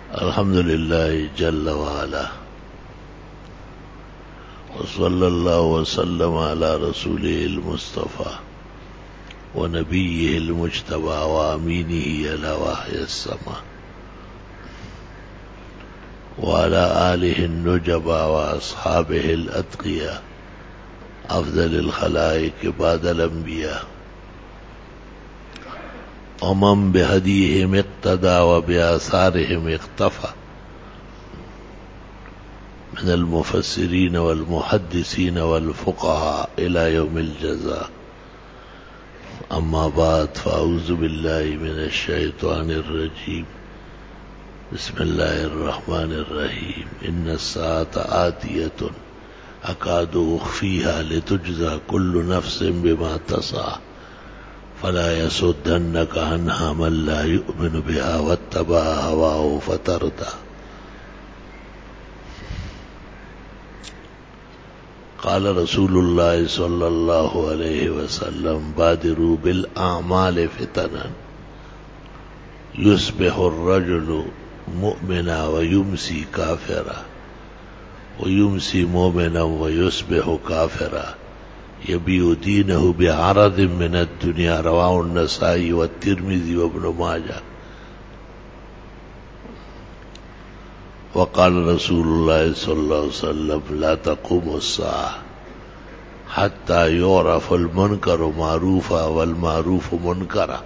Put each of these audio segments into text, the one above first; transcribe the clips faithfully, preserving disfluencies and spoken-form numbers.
الحمد لله جل وعلا، وصلى الله وسلم على رسوله المصطفى ونبيه المجتبى وأمينه على وحي السماء وعلى آله النجبى وأصحابه الأتقياء أفضل الخلائق بعد الأنبياء، ومن بهديهم اقتدى وبآثارهم اقتفى من المفسرين والمحدثين والفقهاء إلى يوم الجزاء. أما بعد، فأعوذ بالله من الشيطان الرجيم. بسم الله الرحمن الرحيم. إن الساعة آتية أكاد أخفيها لتجزى كل نفس بما تسعى فلا يصدنك عنها من لا يؤمن بها واتبع هواه فتردى. قال رسول الله صلى الله عليه وسلم: بادروا بالأعمال فتنا يصبح الرجل مؤمنا ويمسي كافرا ويمسي مؤمنا ويصبح كافرا يبيع دينه بعرض من الدنيا. رواه النسائي والترمذي وابن ماجه. وقال رسول الله صلى الله عليه وسلم: لا تقوم الساعة حتى يعرف المنكر معروفا والمعروف منكرا.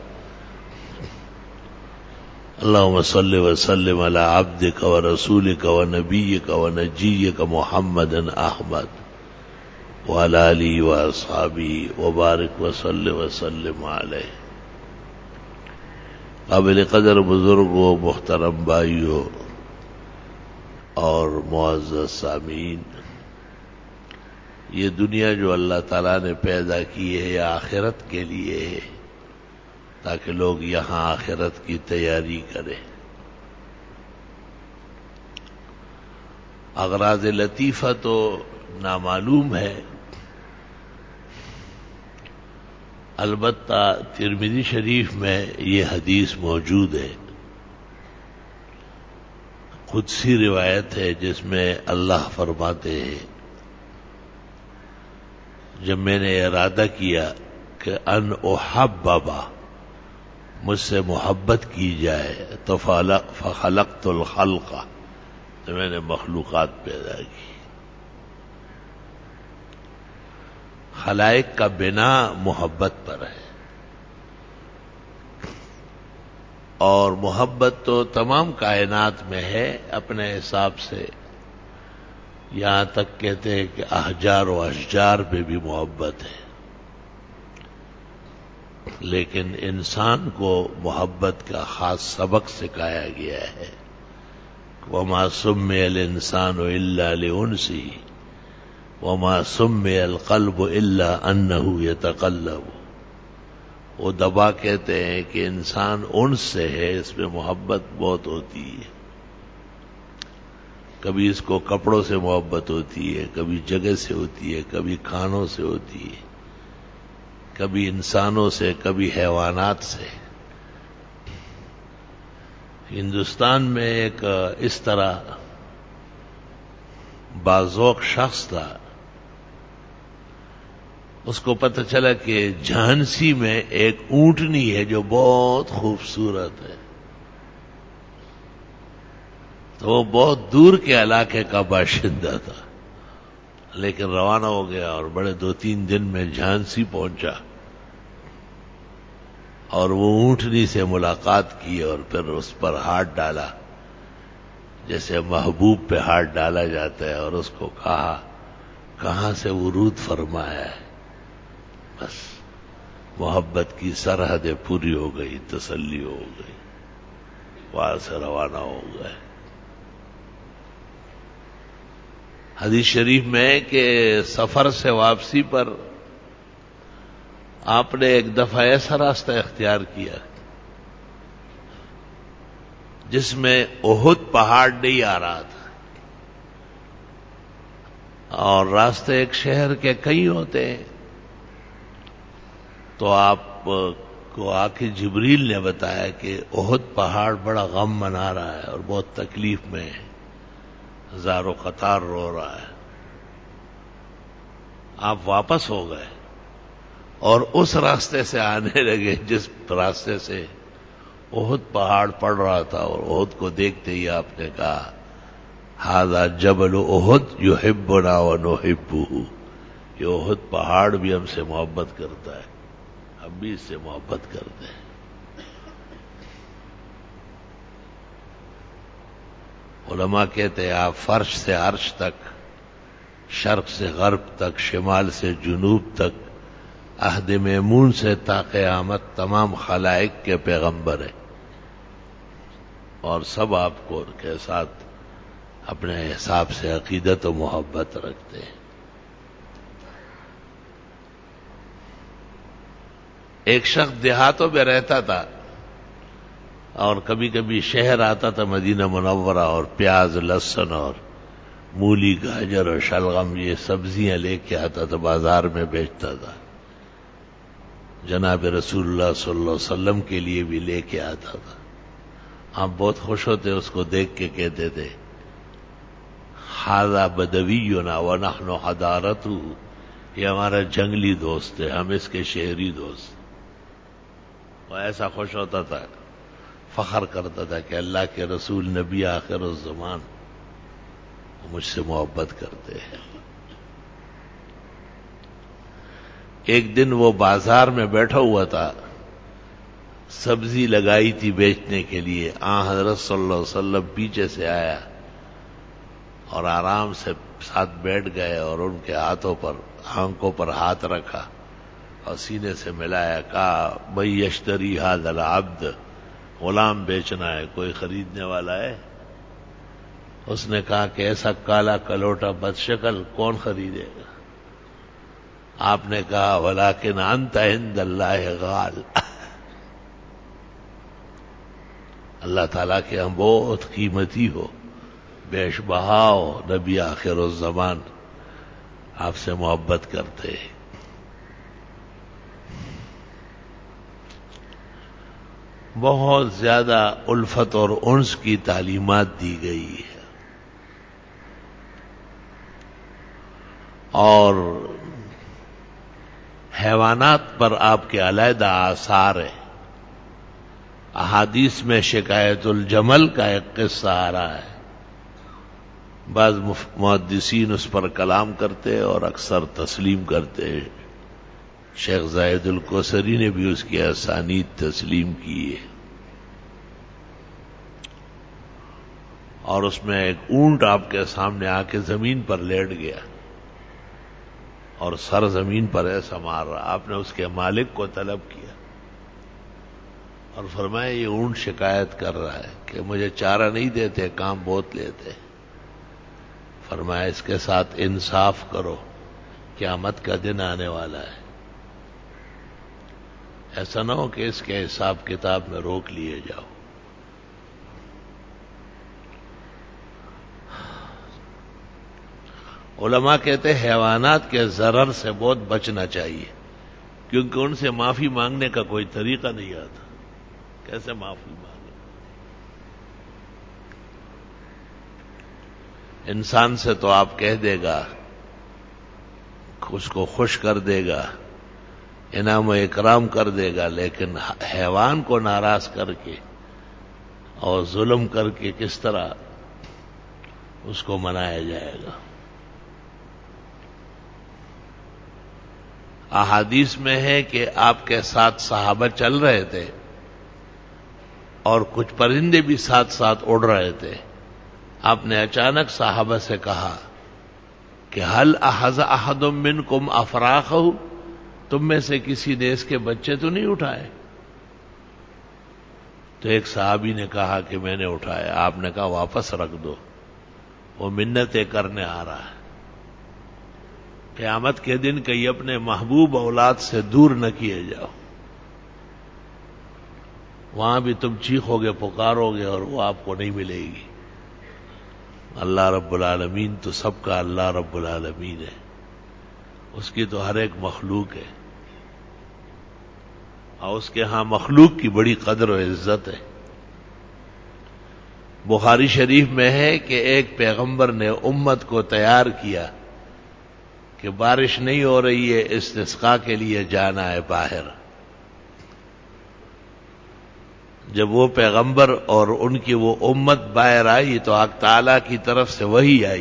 اللهم صل وسلم على عبدك ورسولك ونبيك ونجيك محمد أحمد وعلى آله وأصحابه وبارك وصل وسلم عليه. قابل قدر بزرگ و محترم بھائیو اور معزز سامعین، یہ دنیا جو اللہ تعالیٰ نے پیدا کی ہے یہ آخرت کے لیے ہے، تاکہ لوگ یہاں آخرت کی تیاری کریں. اغراض لطیفہ تو نامعلوم ہے، البتہ ترمذی شریف میں یہ حدیث موجود ہے، قدسی روایت ہے، جس میں اللہ فرماتے ہیں: جب میں نے ارادہ کیا کہ ان احببا، مجھ سے محبت کی جائے، تو فخلقت الخلق، تو میں نے مخلوقات پیدا کی. خلائق کا بنا محبت پر ہے، اور محبت تو تمام کائنات میں ہے اپنے حساب سے. یہاں تک کہتے ہیں کہ احجار و اشجار میں بھی محبت ہے، لیکن انسان کو محبت کا خاص سبق سکھایا گیا ہے. وما سمي الإنسان إلا لأنسه وما سمي القلب إلا أنه يتقلب. وہ دبا کہتے ہیں کہ انسان انس سے ہے، اس میں محبت بہت ہوتی ہے. کبھی اس کو کپڑوں سے محبت ہوتی ہے، کبھی جگہ سے ہوتی ہے، کبھی کھانوں سے ہوتی ہے، کبھی انسانوں سے، کبھی حیوانات سے. ہندوستان میں ایک اس طرح باذوق شخص تھا، اس کو پتہ چلا کہ جھانسی میں ایک اونٹنی ہے جو بہت خوبصورت ہے. تو وہ بہت دور کے علاقے کا باشندہ تھا، لیکن روانہ ہو گیا اور بڑے دو تین دن میں جھانسی پہنچا اور وہ اونٹنی سے ملاقات کی اور پھر اس پر ہاتھ ڈالا، جیسے محبوب پہ ہاتھ ڈالا جاتا ہے، اور اس کو کہا کہاں سے ورود فرمایا ہے. بس محبت کی سرحدیں پوری ہو گئی، تسلی ہو گئی، وہاں سے روانہ ہو گئے. حدیث شریف میں کہ سفر سے واپسی پر آپ نے ایک دفعہ ایسا راستہ اختیار کیا جس میں احد پہاڑ نہیں آ رہا تھا، اور راستے ایک شہر کے کئی ہوتے ہیں، تو آپ کو آ کے جبریل نے بتایا کہ احد پہاڑ بڑا غم منا رہا ہے اور بہت تکلیف میں ہے، ہزاروں قطار رو رہا ہے. آپ واپس ہو گئے اور اس راستے سے آنے لگے جس راستے سے احد پہاڑ پڑ رہا تھا، اور احد کو دیکھتے ہی آپ نے کہا ھذا جبل احد یحبنا ونحبہ، یہ احد پہاڑ بھی ہم سے محبت کرتا ہے، ہم بھی اس سے محبت کرتے ہیں. علماء کہتے ہیں آپ فرش سے عرش تک، شرق سے غرب تک، شمال سے جنوب تک، عہد میمون سے تا قیامت تمام خلائق کے پیغمبر ہیں، اور سب آپ کو کے ساتھ اپنے حساب سے عقیدت و محبت رکھتے ہیں. ایک شخص دیہاتوں میں رہتا تھا اور کبھی کبھی شہر آتا تھا مدینہ منورہ، اور پیاز، لہسن اور مولی، گاجر اور شلغم یہ سبزیاں لے کے آتا تھا، بازار میں بیچتا تھا. جناب رسول اللہ صلی اللہ علیہ وسلم کے لیے بھی لے کے آتا تھا. آپ بہت خوش ہوتے، اس کو دیکھ کے کہتے تھے ھذا بدوینا ونحن حضارتہ، یہ ہمارا جنگلی دوست ہے، ہم اس کے شہری دوست. وہ ایسا خوش ہوتا تھا، فخر کرتا تھا کہ اللہ کے رسول نبی آخر الزمان وہ مجھ سے محبت کرتے ہیں. ایک دن وہ بازار میں بیٹھا ہوا تھا، سبزی لگائی تھی بیچنے کے لیے. آن حضرت صلی اللہ علیہ وسلم پیچھے سے آیا اور آرام سے ساتھ بیٹھ گئے، اور ان کے ہاتھوں پر، آنکھوں پر ہاتھ رکھا اور سینے سے ملایا. کہا من یشتری ھذا العبد، غلام بیچنا ہے، کوئی خریدنے والا ہے؟ اس نے کہا کہ ایسا کالا کلوٹا بد شکل کون خریدے گا؟ آپ نے کہا ولکن انت عند اللہ غال، اللہ تعالیٰ کے ہم بہت قیمتی ہو، بیش بہا ہو، نبی آخر الزمان آپ سے محبت کرتے ہیں. بہت زیادہ الفت اور انس کی تعلیمات دی گئی ہے، اور حیوانات پر آپ کے علیحدہ آثار ہیں. احادیث میں شکایت الجمل کا ایک قصہ آ رہا ہے. بعض محدثین اس پر کلام کرتے اور اکثر تسلیم کرتے. شیخ زاہد الکوثری نے بھی اس کی اسانید تسلیم کی ہے. اور اس میں ایک اونٹ آپ کے سامنے آ کے زمین پر لیٹ گیا اور سر زمین پر ایسا مار رہا. آپ نے اس کے مالک کو طلب کیا اور فرمایا یہ اونٹ شکایت کر رہا ہے کہ مجھے چارہ نہیں دیتے، کام بہت لیتے. فرمایا اس کے ساتھ انصاف کرو، قیامت کا دن آنے والا ہے، ایسا نہ ہو کہ اس کے حساب کتاب میں روک لیے جاؤ. علماء کہتے ہیں حیوانات کے ضرر سے بہت بچنا چاہیے، کیونکہ ان سے معافی مانگنے کا کوئی طریقہ نہیں آتا. کیسے معافی مانگے؟ انسان سے تو آپ کہہ دے گا، اس کو خوش کر دے گا، انعام و اکرام کر دے گا، لیکن حیوان کو ناراض کر کے اور ظلم کر کے کس طرح اس کو منایا جائے گا؟ احادیث میں ہے کہ آپ کے ساتھ صحابہ چل رہے تھے اور کچھ پرندے بھی ساتھ ساتھ اڑ رہے تھے. آپ نے اچانک صحابہ سے کہا کہ هل اخذ احد منکم افراخہ، تم میں سے کسی نے اس کے بچے تو نہیں اٹھائے؟ تو ایک صحابی نے کہا کہ میں نے اٹھایا. آپ نے کہا واپس رکھ دو، وہ منتیں کرنے آ رہا ہے. قیامت کے دن کہیں اپنے محبوب اولاد سے دور نہ کیے جاؤ، وہاں بھی تم چیخو گے، پکارو گے، اور وہ آپ کو نہیں ملے گی. اللہ رب العالمین تو سب کا اللہ رب العالمین ہے، اس کی تو ہر ایک مخلوق ہے. اور اس کے ہاں مخلوق کی بڑی قدر و عزت ہے۔ بخاری شریف میں ہے کہ ایک پیغمبر نے امت کو تیار کیا کہ بارش نہیں ہو رہی ہے، استسقاء کے لیے جانا ہے باہر۔ جب وہ پیغمبر اور ان کی وہ امت باہر آئی تو حق تعالیٰ کی طرف سے وحی آئی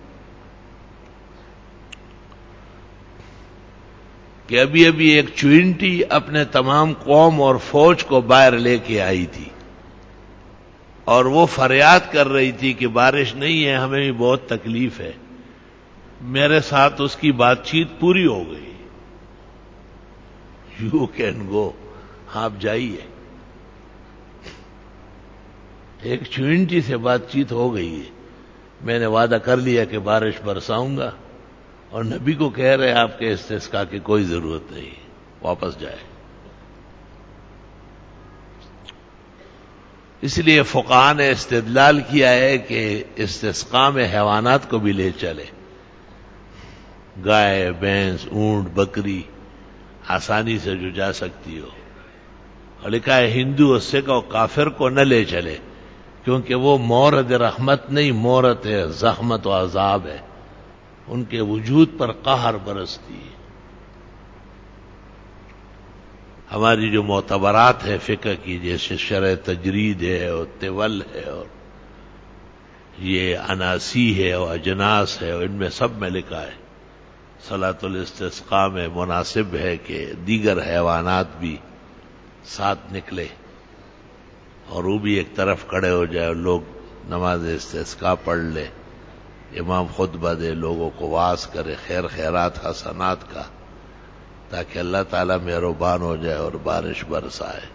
کہ ابھی ابھی ایک چوئنٹی اپنے تمام قوم اور فوج کو باہر لے کے آئی تھی، اور وہ فریاد کر رہی تھی کہ بارش نہیں ہے، ہمیں بھی بہت تکلیف ہے۔ میرے ساتھ اس کی بات چیت پوری ہو گئی۔ یو کین گو، آپ جائیے۔ ایک چوئنٹی سے بات چیت ہو گئی ہے، میں نے وعدہ کر لیا کہ بارش برساؤں گا، اور نبی کو کہہ رہے آپ کے استسقاء کی کوئی ضرورت نہیں، واپس جائے۔ اس لیے فقہاء نے استدلال کیا ہے کہ استسقاء میں حیوانات کو بھی لے چلے، گائے، بھینس، اونٹ، بکری، آسانی سے جو جا سکتی ہو۔ اور لکھا ہے ہندو اور سکھ اور کافر کو نہ لے چلے، کیونکہ وہ مورد رحمت نہیں، مورد زحمت و عذاب ہے، ان کے وجود پر قہر برستی ہے۔ ہماری جو معتبرات ہے فقہ کی، جیسے شرح تجرید ہے اور طول ہے اور یہ اناسی ہے اور اجناس ہے، اور ان میں سب میں لکھا ہے صلاۃ الاستسقاء میں مناسب ہے کہ دیگر حیوانات بھی ساتھ نکلے اور وہ بھی ایک طرف کھڑے ہو جائے اور لوگ نماز استسقاء پڑھ لے، امام خطبہ دے، لوگوں کو واعظ کرے خیر خیرات حسنات کا، تاکہ اللہ تعالیٰ مہربان ہو جائے اور بارش برسائے۔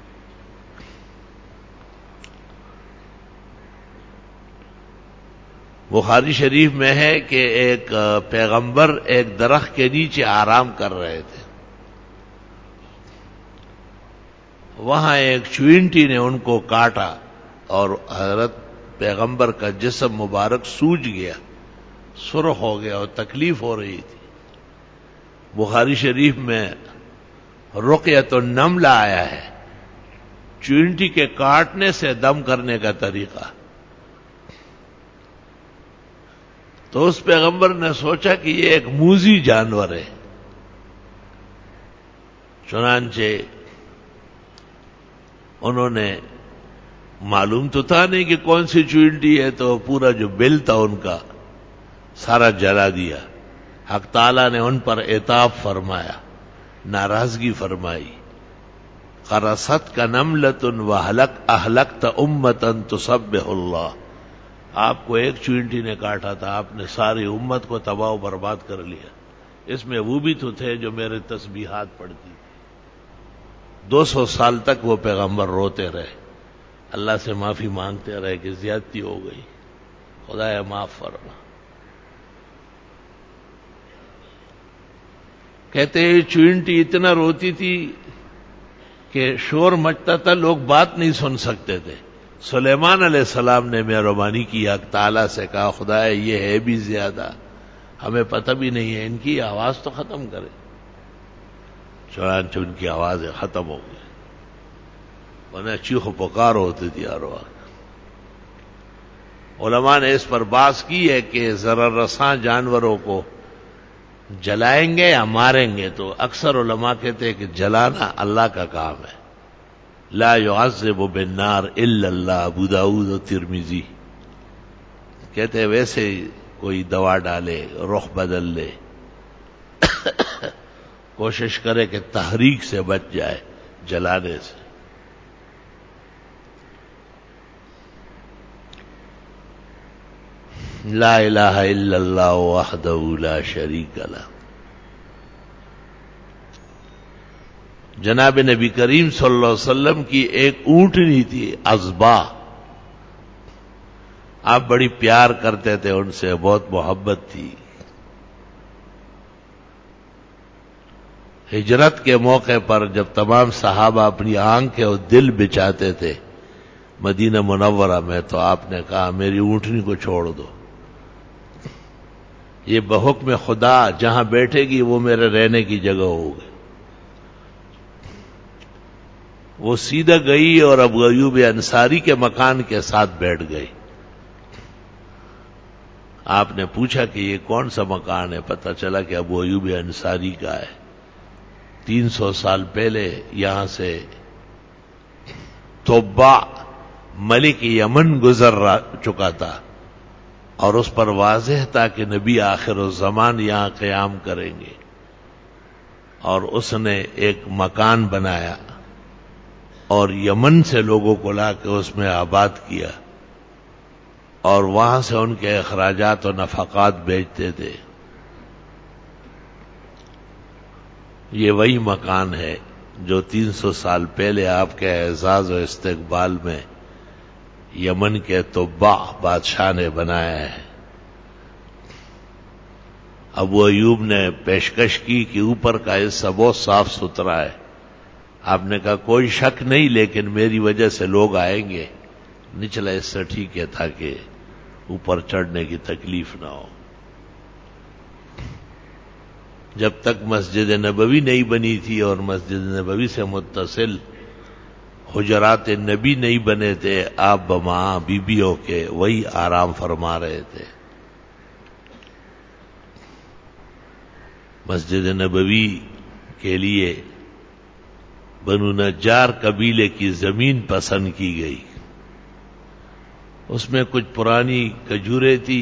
بخاری شریف میں ہے کہ ایک پیغمبر ایک درخت کے نیچے آرام کر رہے تھے، وہاں ایک چوئنٹی نے ان کو کاٹا اور حضرت پیغمبر کا جسم مبارک سوج گیا، سرخ ہو گیا اور تکلیف ہو رہی تھی۔ بخاری شریف میں رقیۃ النمل آیا ہے، چوئنٹی کے کاٹنے سے دم کرنے کا طریقہ۔ تو اس پیغمبر نے سوچا کہ یہ ایک موذی جانور ہے، چنانچہ انہوں نے، معلوم تو تھا نہیں کہ کون سی چوئنٹی ہے، تو پورا جو بل تھا ان کا سارا جلا دیا۔ حق تعالیٰ نے ان پر عتاب فرمایا، ناراضگی فرمائی، قرصت کا نملۃ وہلک اہلکت امۃ تسبح اللہ۔ آپ کو ایک چوئنٹی نے کاٹا تھا، آپ نے ساری امت کو تباہ و برباد کر لیا۔ اس میں وہ بھی تو تھے جو میرے تسبیحات پڑھتی تھی۔ دو سو سال تک وہ پیغمبر روتے رہے، اللہ سے معافی مانگتے رہے کہ زیادتی ہو گئی، خدایا معاف فرما۔ کہتے ہیں چوئنٹی اتنا روتی تھی کہ شور مچتا تھا، لوگ بات نہیں سن سکتے تھے۔ سلیمان علیہ السلام نے مہربانی کی، حق تعالیٰ سے کہا خدایا یہ ہے بھی زیادہ، ہمیں پتہ بھی نہیں ہے، ان کی آواز تو ختم کرے۔ چنانچہ ان کی آوازیں ختم ہو گئی، ورنہ چیخ و پکار ہوتی تھی ہر وقت۔ علماء نے اس پر بحث کی ہے کہ ضرر رساں جانوروں کو جلائیں گے یا ماریں گے، تو اکثر علماء کہتے ہیں کہ جلانا اللہ کا کام ہے، لا يعذب بالنار الا اللہ، ابو داؤد و ترمذی کہتے ہیں ویسے کوئی دوا ڈالے، رخ بدل لے، کوشش کرے کہ تحریک سے بچ جائے، جلانے سے۔ لا الہ الا اللہ وحدہ لا شریک لہ۔ جناب نبی کریم صلی اللہ علیہ وسلم کی ایک اونٹنی تھی عذبا، آپ بڑی پیار کرتے تھے ان سے، بہت محبت تھی۔ ہجرت کے موقع پر جب تمام صحابہ اپنی آنکھیں اور دل بچاتے تھے مدینہ منورہ میں، تو آپ نے کہا میری اونٹنی کو چھوڑ دو، یہ بحکم خدا جہاں بیٹھے گی وہ میرے رہنے کی جگہ ہوگی۔ وہ سیدھا گئی اور ابو ایوب انصاری کے مکان کے ساتھ بیٹھ گئی. آپ نے پوچھا کہ یہ کون سا مکان ہے؟ پتہ چلا کہ ابو ایوب انصاری کا ہے. تین سو سال پہلے یہاں سے توبہ ملک یمن گزر چکا تھا اور اس پر واضح تھا کہ نبی آخر الزمان یہاں قیام کریں گے، اور اس نے ایک مکان بنایا اور یمن سے لوگوں کو لا کے اس میں آباد کیا اور وہاں سے ان کے اخراجات و نفقات بھیجتے تھے. یہ وہی مکان ہے جو تین سو سال پہلے آپ کے اعزاز و استقبال میں یمن کے طباع بادشاہ نے بنایا ہے. ابو ایوب نے پیشکش کی کہ اوپر کا حصہ بہت صاف ستھرا ہے. آپ نے کہا کوئی شک نہیں، لیکن میری وجہ سے لوگ آئیں گے. نچلا حصہ ٹھیک ہے تاکہ اوپر چڑھنے کی تکلیف نہ ہو. جب تک مسجد نبوی نہیں بنی تھی اور مسجد نبوی سے متصل حجرات نبی نہیں بنے تھے، آپ بماں بیبیوں کے وہی آرام فرما رہے تھے. مسجد نبوی کے لیے بنو نجار قبیلے کی زمین پسند کی گئی. اس میں کچھ پرانی کھجوریں تھی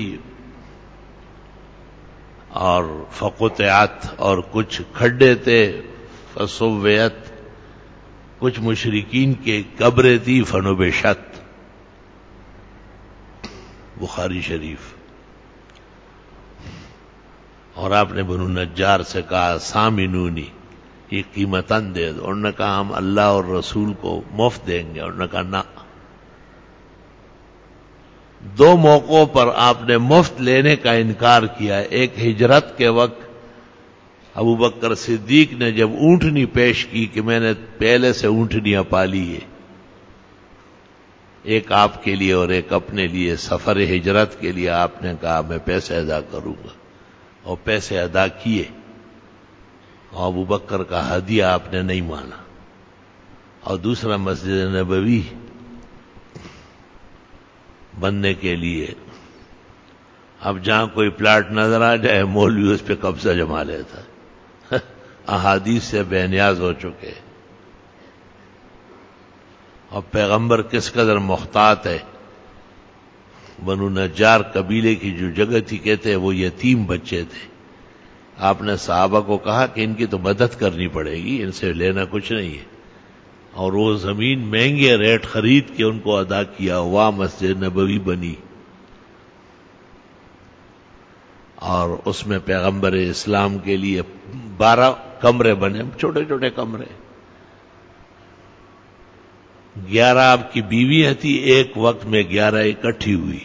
اور فقطعت، اور کچھ کھڈے تھے فسویت، کچھ مشرکین کے قبریں تھی فنبشت. بخاری شریف. اور آپ نے بنو نجار سے کہا سامنونی، یہ قیمتاً دے دو. انہوں نے کہا ہم اللہ اور رسول کو مفت دیں گے. انہوں نے کہا نہ. دو موقعوں پر آپ نے مفت لینے کا انکار کیا. ایک ہجرت کے وقت ابو بکر صدیق نے جب اونٹنی پیش کی کہ میں نے پہلے سے اونٹنیاں پالی ہے، ایک آپ کے لیے اور ایک اپنے لیے، سفر ہجرت کے لیے، آپ نے کہا میں پیسے ادا کروں گا، اور پیسے ادا کیے. اور ابو بکر کا ہدیہ آپ نے نہیں مانا. اور دوسرا مسجد نبوی بننے کے لیے اب جہاں کوئی پلاٹ نظر آ جائے مولوی اس پہ قبضہ جما لیتا. احادیث سے بے نیاز ہو چکے. اور پیغمبر کس قدر محتاط ہے. بنو نجار قبیلے کی جو جگہ تھی، کہتے وہ یتیم بچے تھے. آپ نے صحابہ کو کہا کہ ان کی تو مدد کرنی پڑے گی، ان سے لینا کچھ نہیں ہے. اور وہ زمین مہنگے ریٹ خرید کے ان کو ادا کیا. وہاں مسجد نبوی بنی اور اس میں پیغمبر اسلام کے لیے بارہ کمرے بنے، چھوٹے چھوٹے کمرے. گیارہ آپ کی بیویاں تھی، ایک وقت میں گیارہ اکٹھی ہوئی.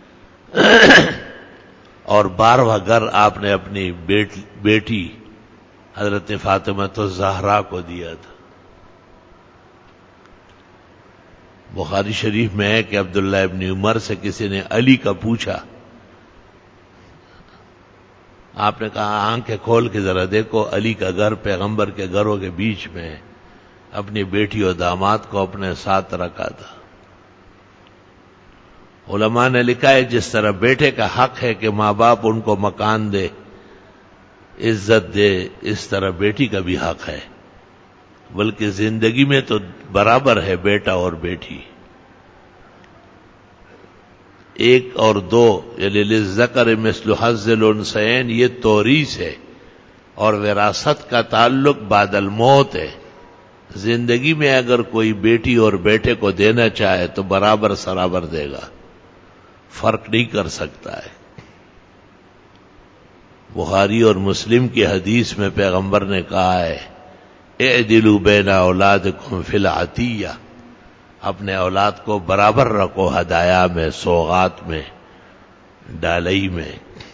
اور بارہواں گھر آپ نے اپنی بیٹی حضرت فاطمہ الزہرا کو دیا تھا. بخاری شریف میں ہے کہ عبداللہ ابن عمر سے کسی نے علی کا پوچھا. آپ نے کہا آنکھیں کھول کے ذرا دیکھو، علی کا گھر پیغمبر کے گھروں کے بیچ میں ہے. اپنی بیٹی اور داماد کو اپنے ساتھ رکھا تھا. علماء نے لکھا ہے جس طرح بیٹے کا حق ہے کہ ماں باپ ان کو مکان دے، عزت دے، اس طرح بیٹی کا بھی حق ہے. بلکہ زندگی میں تو برابر ہے بیٹا اور بیٹی. ایک اور دو یعنی للذکر مثل حظ الانثیین، یہ توریث ہے اور وراثت کا تعلق بعد الموت ہے. زندگی میں اگر کوئی بیٹی اور بیٹے کو دینا چاہے تو برابر سرابر دے گا، فرق نہیں کر سکتا ہے. بخاری اور مسلم کی حدیث میں پیغمبر نے کہا ہے اعدلوا بین اولادکم فی العطیہ، اپنے اولاد کو برابر رکھو ہدایا میں، سوغات میں، ڈالئی میں.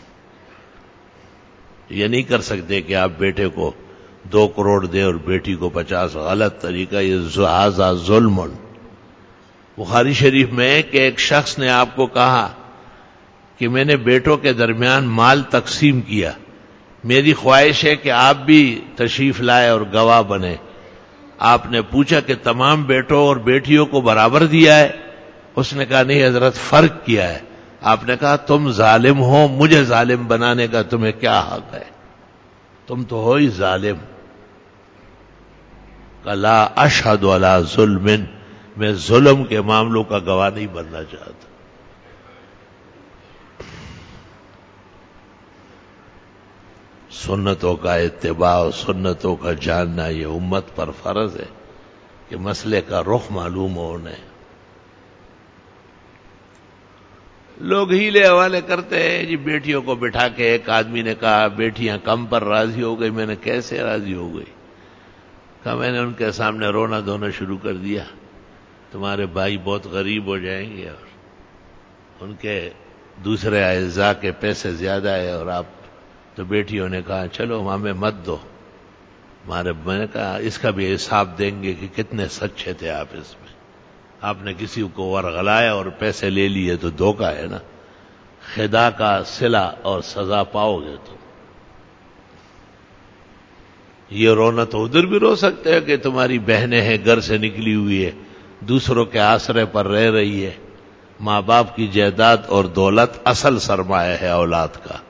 یہ نہیں کر سکتے کہ آپ بیٹے کو دو کروڑ دیں اور بیٹی کو پچاس. غلط طریقہ، یہ ذا ظلم. بخاری شریف میں ہے کہ ایک شخص نے آپ کو کہا کہ میں نے بیٹوں کے درمیان مال تقسیم کیا، میری خواہش ہے کہ آپ بھی تشریف لائے اور گواہ بنے. آپ نے پوچھا کہ تمام بیٹوں اور بیٹیوں کو برابر دیا ہے؟ اس نے کہا نہیں حضرت، فرق کیا ہے۔ آپ نے کہا تم ظالم ہو، مجھے ظالم بنانے کا تمہیں کیا حق ہے؟ تم تو ہو ہی ظالم۔ لا اشہد علی ظلم، میں ظلم کے معاملوں کا گواہ نہیں بننا چاہتا۔ سنتوں کا اتباع اور سنتوں کا جاننا یہ امت پر فرض ہے کہ مسئلے کا رخ معلوم ہو انہیں۔ لوگ ہیلے حوالے کرتے ہیں جی بیٹیوں کو بٹھا کے، ایک آدمی نے کہا بیٹیاں کم پر راضی ہو گئی۔ میں نے کیسے راضی ہو گئی؟ کہا میں نے ان کے سامنے رونا دھونا شروع کر دیا، تمہارے بھائی بہت غریب ہو جائیں گے اور ان کے دوسرے اعزاء کے پیسے زیادہ ہے، اور آپ تو بیٹیوں نے کہا چلو ہمیں مت دو ہمارے۔ میں نے کہا اس کا بھی حساب دیں گے کہ کتنے سچے تھے آپ اس میں۔ آپ نے کسی کو ورغلایا اور پیسے لے لیے تو دھوکہ ہے نا، خدا کا صلہ اور سزا پاؤ گے تو۔ یہ رونا تو ادھر بھی رو سکتے ہیں کہ تمہاری بہنیں ہیں، گھر سے نکلی ہوئی ہے، دوسروں کے آسرے پر رہ رہی ہے، ماں باپ کی جائیداد اور دولت اصل سرمایہ ہے اولاد کا،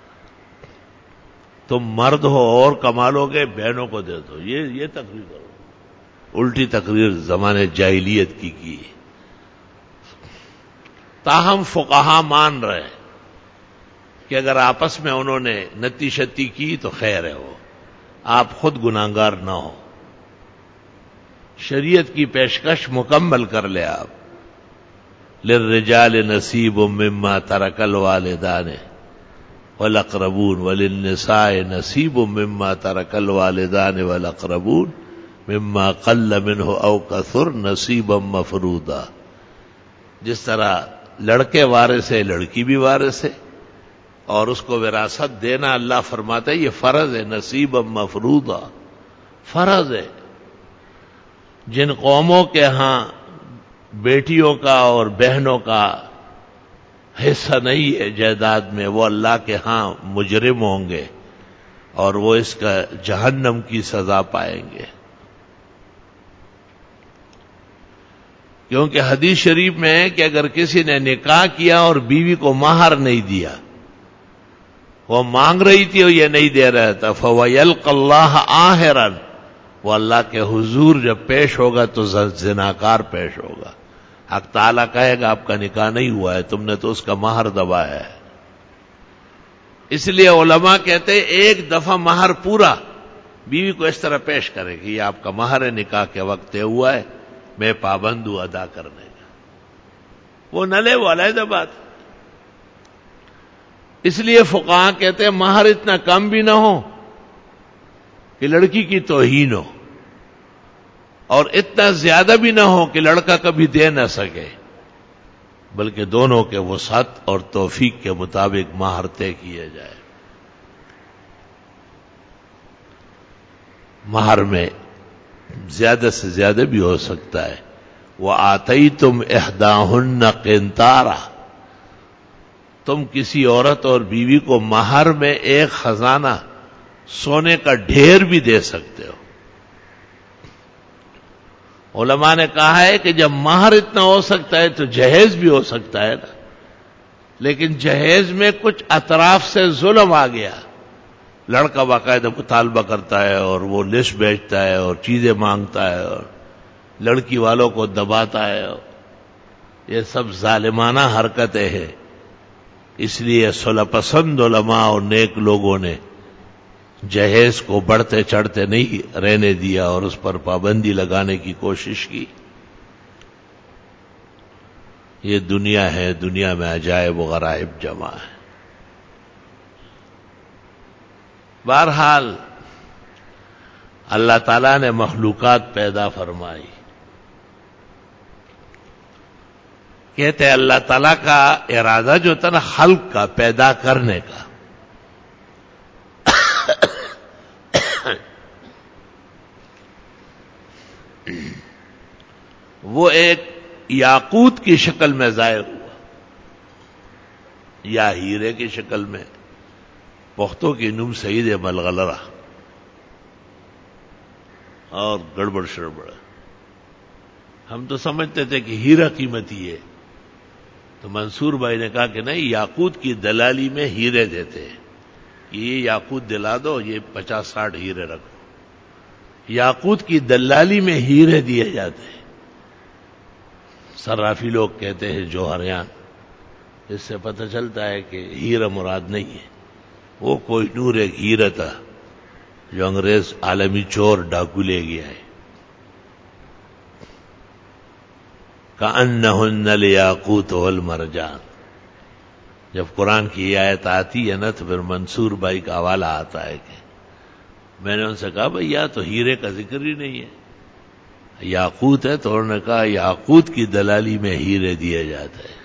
تم مرد ہو اور کما لو گے، بہنوں کو دے دو۔ یہ یہ تقریر کرو، الٹی تقریر زمانے جاہلیت کی کی۔ تاہم فقہا مان رہے کہ اگر آپس میں انہوں نے نتی شتی کی تو خیر ہے، وہ آپ خود گناہگار نہ ہو، شریعت کی پیشکش مکمل کر لے آپ۔ للرجال نصیب مما ترک الوالدان والاقربون وللنساء نصیب مما ترک الوالدان والاقربون مما قل منه او کثر نصیبا مفروضا۔ جس طرح لڑکے وارث ہے، لڑکی بھی وارث ہے، اور اس کو وراثت دینا اللہ فرماتا ہے یہ فرض ہے، نصیبا مفروضا، فرض ہے۔ جن قوموں کے ہاں بیٹیوں کا اور بہنوں کا حصہ نہیں ہے جائیداد میں، وہ اللہ کے ہاں مجرم ہوں گے اور وہ اس کا جہنم کی سزا پائیں گے۔ کیونکہ حدیث شریف میں ہے کہ اگر کسی نے نکاح کیا اور بیوی کو مہر نہیں دیا، وہ مانگ رہی تھی اور یہ نہیں دے رہا تھا، فَوَيَلْقَ اللَّهَ آخِرًا، وہ اللہ کے حضور جب پیش ہوگا تو زناکار پیش ہوگا۔ حق تعالیٰ کہے گا آپ کا نکاح نہیں ہوا ہے، تم نے تو اس کا مہر دبایا ہے۔ اس لیے علماء کہتے ہیں ایک دفعہ مہر پورا بیوی کو اس طرح پیش کرے کہ یہ آپ کا مہر ہے، نکاح کے وقت طے ہوا ہے، میں پابند ہوں ادا کرنے کا۔ وہ نہ لے وہ علیحدہ بات۔ اس لیے فقہاء کہتے ہیں مہر اتنا کم بھی نہ ہو کہ لڑکی کی توہین ہو، اور اتنا زیادہ بھی نہ ہو کہ لڑکا کبھی دے نہ سکے، بلکہ دونوں کے وسعت اور توفیق کے مطابق مہر طے کیا جائے۔ مہر میں زیادہ سے زیادہ بھی ہو سکتا ہے۔ وَآتَيْتُمْ إِحْدَاهُنَّ قِنطَارًا، تم کسی عورت اور بیوی کو مہر میں ایک خزانہ سونے کا ڈھیر بھی دے سکتے ہو۔ علماء نے کہا ہے کہ جب مہر اتنا ہو سکتا ہے تو جہیز بھی ہو سکتا ہے نا، لیکن جہیز میں کچھ اطراف سے ظلم آ گیا، لڑکا باقاعدہ مطالبہ کرتا ہے اور وہ لسٹ بیچتا ہے اور چیزیں مانگتا ہے اور لڑکی والوں کو دباتا ہے، یہ سب ظالمانہ حرکتیں ہیں۔ اس لیے صلح پسند علماء اور نیک لوگوں نے جہیز کو بڑھتے چڑھتے نہیں رہنے دیا اور اس پر پابندی لگانے کی کوشش کی۔ یہ دنیا ہے، دنیا میں عجائب و غرائب جمع ہے۔ بہرحال اللہ تعالیٰ نے مخلوقات پیدا فرمائی۔ کہتے ہیں اللہ تعالیٰ کا ارادہ جو تھا نا خلق کا، پیدا کرنے کا، وہ ایک یاقوت کی شکل میں ظاہر ہوا یا ہیرے کی شکل میں، پختوں کی نم سعید ملغلرہ، اور گڑبڑ شڑبڑ. ہم تو سمجھتے تھے کہ ہیرا قیمتی ہے، تو منصور بھائی نے کہا کہ نہیں، یاقوت کی دلالی میں ہیرے دیتے ہیں، یہ یاقوت دلا دو، یہ پچاس ساٹھ ہیرے رکھو. یاقوت کی دلالی میں ہیرے دیے جاتے ہیں. صرافی لوگ کہتے ہیں جوہریان، اس سے پتہ چلتا ہے کہ ہیرا مراد نہیں ہے، وہ کوئی نور ایک ہیرا تھا جو انگریز عالمی چور ڈاکو لے گیا ہے. کأنہن الیاقوت والمرجان. جب قرآن کی یہ آیت آتی ہے نا تو پھر منصور بھائی کا حوالہ آتا ہے کہ میں نے ان سے کہا بھئی یا تو ہیرے کا ذکر ہی نہیں ہے، یاقوت ہے، تو انہوں نے کہا یاقوت کی دلالی میں ہیرے دیے جاتے ہیں.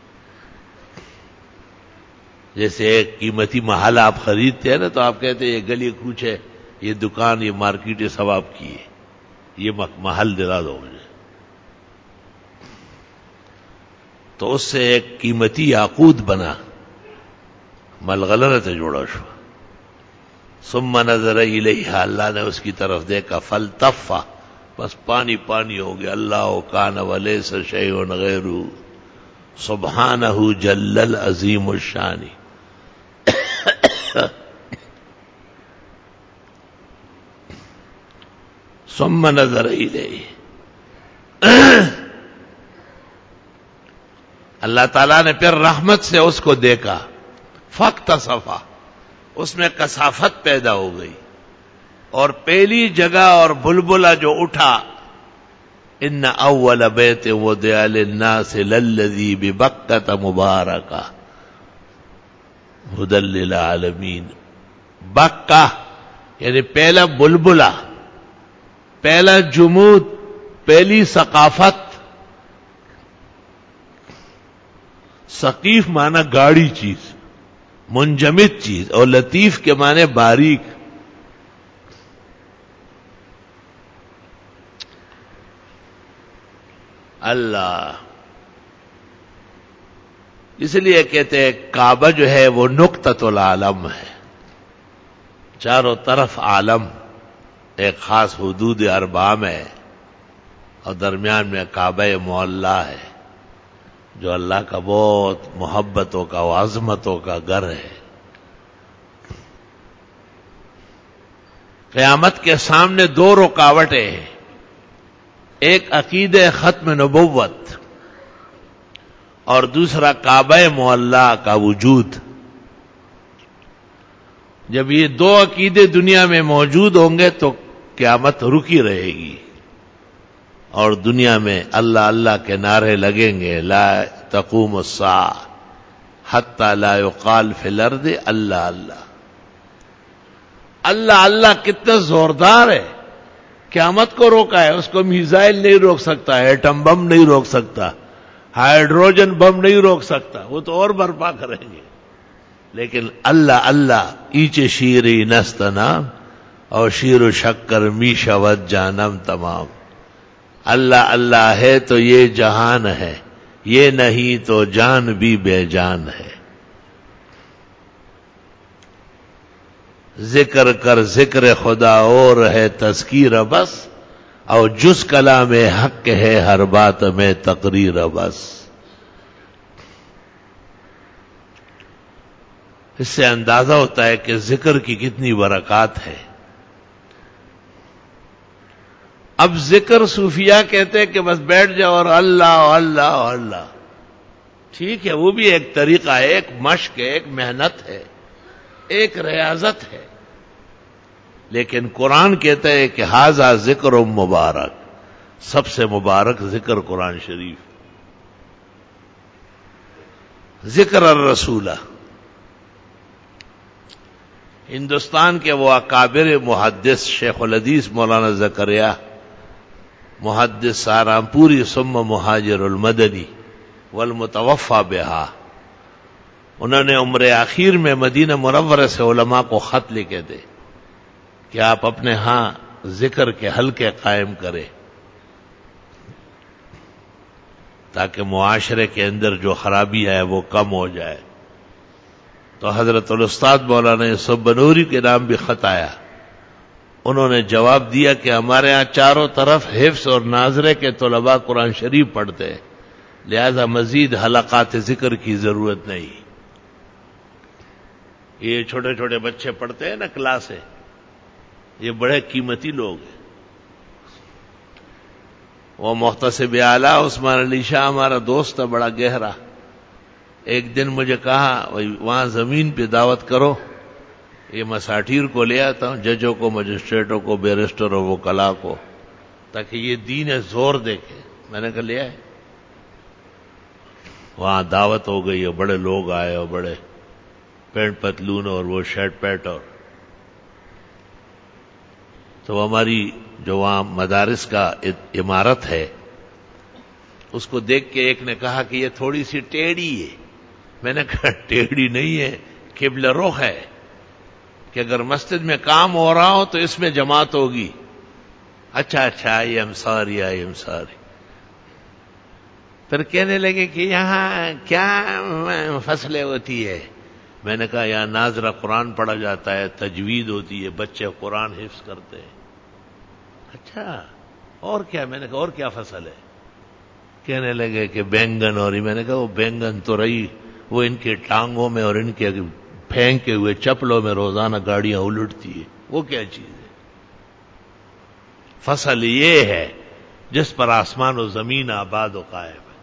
جیسے ایک قیمتی محل آپ خریدتے ہیں نا تو آپ کہتے ہیں یہ گلی کوچ ہے، یہ دکان، یہ مارکیٹ، یہ سب آپ کی ہے، یہ محل دلا دو مجھے. تو اس سے ایک قیمتی یاقوت بنا، ملغلرت جوڑا شو. ثم نظر الیہ، اللہ نے اس کی طرف دیکھا، فالتف، بس پانی پانی ہو گیا. اللہ کان ولیس شیء غیرہ سبحانہ جل العظیم الشان. ثم نظر الیہ، اللہ تعالیٰ نے پھر رحمت سے اس کو دیکھا. فاکتسفا، اس میں کثافت پیدا ہو گئی، اور پہلی جگہ اور بلبلہ جو اٹھا، ان اول بیت وضع للناس للذی ببکۃ مبارکہ ھدی للعالمین. بکہ یعنی پہلا بلبلہ، پہلا جمود، پہلی ثقافت. ثقیف معنی گاڑی چیز، منجمد چیز، اور لطیف کے معنی باریک. اللہ، اس لیے کہتے ہیں کعبہ جو ہے وہ نقطۃ العالم ہے، چاروں طرف عالم، ایک خاص حدود اربعہ میں، اور درمیان میں کعبہ معلیٰ ہے جو اللہ کا بہت محبتوں کا و عظمتوں کا گھر ہے. قیامت کے سامنے دو رکاوٹیں ہیں، ایک عقید ختم نبوت اور دوسرا کعبہ معلیٰ کا وجود. جب یہ دو عقیدے دنیا میں موجود ہوں گے تو قیامت رکی رہے گی، اور دنیا میں اللہ اللہ کے نعرے لگیں گے. لا تقوم الساعة حتى لا يقال في الارض اللہ اللہ. اللہ اللہ کتنا زوردار ہے، قیامت کو روکا ہے. اس کو میزائل نہیں روک سکتا، ایٹم بم نہیں روک سکتا، ہائیڈروجن بم نہیں روک سکتا، وہ تو اور برپا کریں گے. لیکن اللہ اللہ ایچ شیری نستنام اور شیر و شکر می شود جانم تمام. اللہ اللہ ہے تو یہ جہان ہے، یہ نہیں تو جان بھی بے جان ہے. ذکر کر ذکر خدا اور ہے تذکیر بس، اور جس کلام حق ہے ہر بات میں تقریر بس. اس سے اندازہ ہوتا ہے کہ ذکر کی کتنی برکات ہے. اب ذکر صوفیہ کہتے ہیں کہ بس بیٹھ جاؤ اور اللہ اللہ اللہ. ٹھیک ہے، وہ بھی ایک طریقہ ہے، ایک مشق ہے، ایک محنت ہے، ایک ریاضت ہے. لیکن قرآن کہتا ہے کہ ھذا ذکر مبارک، سب سے مبارک ذکر قرآن شریف. ذکر الرسولہ. ہندوستان کے وہ اکابر محدث شیخ الحدیث مولانا زکریا، محدث سہارنپوری ثم مہاجر المدنی والمتوفى بہا، انہوں نے عمر اخیر میں مدینہ منورہ سے علماء کو خط لکھے تھے کہ آپ اپنے ہاں ذکر کے حلقے قائم کریں تاکہ معاشرے کے اندر جو خرابی ہے وہ کم ہو جائے. تو حضرت الاستاذ مولانا یوسف بنوری کے نام بھی خط آیا انہوں نے جواب دیا کہ ہمارے ہاں چاروں طرف حفظ اور ناظرے کے طلباء قرآن شریف پڑھتے ہیں، لہذا مزید حلقات ذکر کی ضرورت نہیں۔ یہ چھوٹے چھوٹے بچے پڑھتے ہیں نا کلاس ہے، یہ بڑے قیمتی لوگ ہیں۔ وہ محتسب اعلیٰ عثمان علی شاہ ہمارا دوست ہے بڑا گہرا، ایک دن مجھے کہا وہاں زمین پہ دعوت کرو، یہ مساٹیر کو لے آتا ہوں، ججوں کو، مجسٹریٹوں کو، بیرسٹروں کو، کلا کو، تاکہ یہ دین زور دیکھے۔ میں نے کہا لے آئے، وہاں دعوت ہو گئی اور بڑے لوگ آئے اور بڑے پینٹ پتلون اور وہ شرٹ پیٹ، اور تو ہماری جو وہاں مدارس کا عمارت ہے اس کو دیکھ کے ایک نے کہا کہ یہ تھوڑی سی ٹیڑھی ہے۔ میں نے کہا ٹیڑھی نہیں ہے، قبلہ رخ ہے، کہ اگر مسجد میں کام ہو رہا ہو تو اس میں جماعت ہوگی۔ اچھا اچھا I am sorry I am sorry. پھر کہنے لگے کہ یہاں کیا فصلیں ہوتی ہے؟ میں نے کہا یہاں ناظرہ قرآن پڑھا جاتا ہے، تجوید ہوتی ہے، بچے قرآن حفظ کرتے ہیں۔ اچھا اور کیا؟ میں نے کہا اور کیا فصل ہے؟ کہنے لگے کہ بینگن، اور میں نے کہا وہ بینگن تو رہی وہ ان کے ٹانگوں میں اور ان کے پھینکے ہوئے چپلوں میں روزانہ گاڑیاں الٹتی ہے، وہ کیا چیز ہے؟ فصل یہ ہے جس پر آسمان و زمین آباد و قائم ہے۔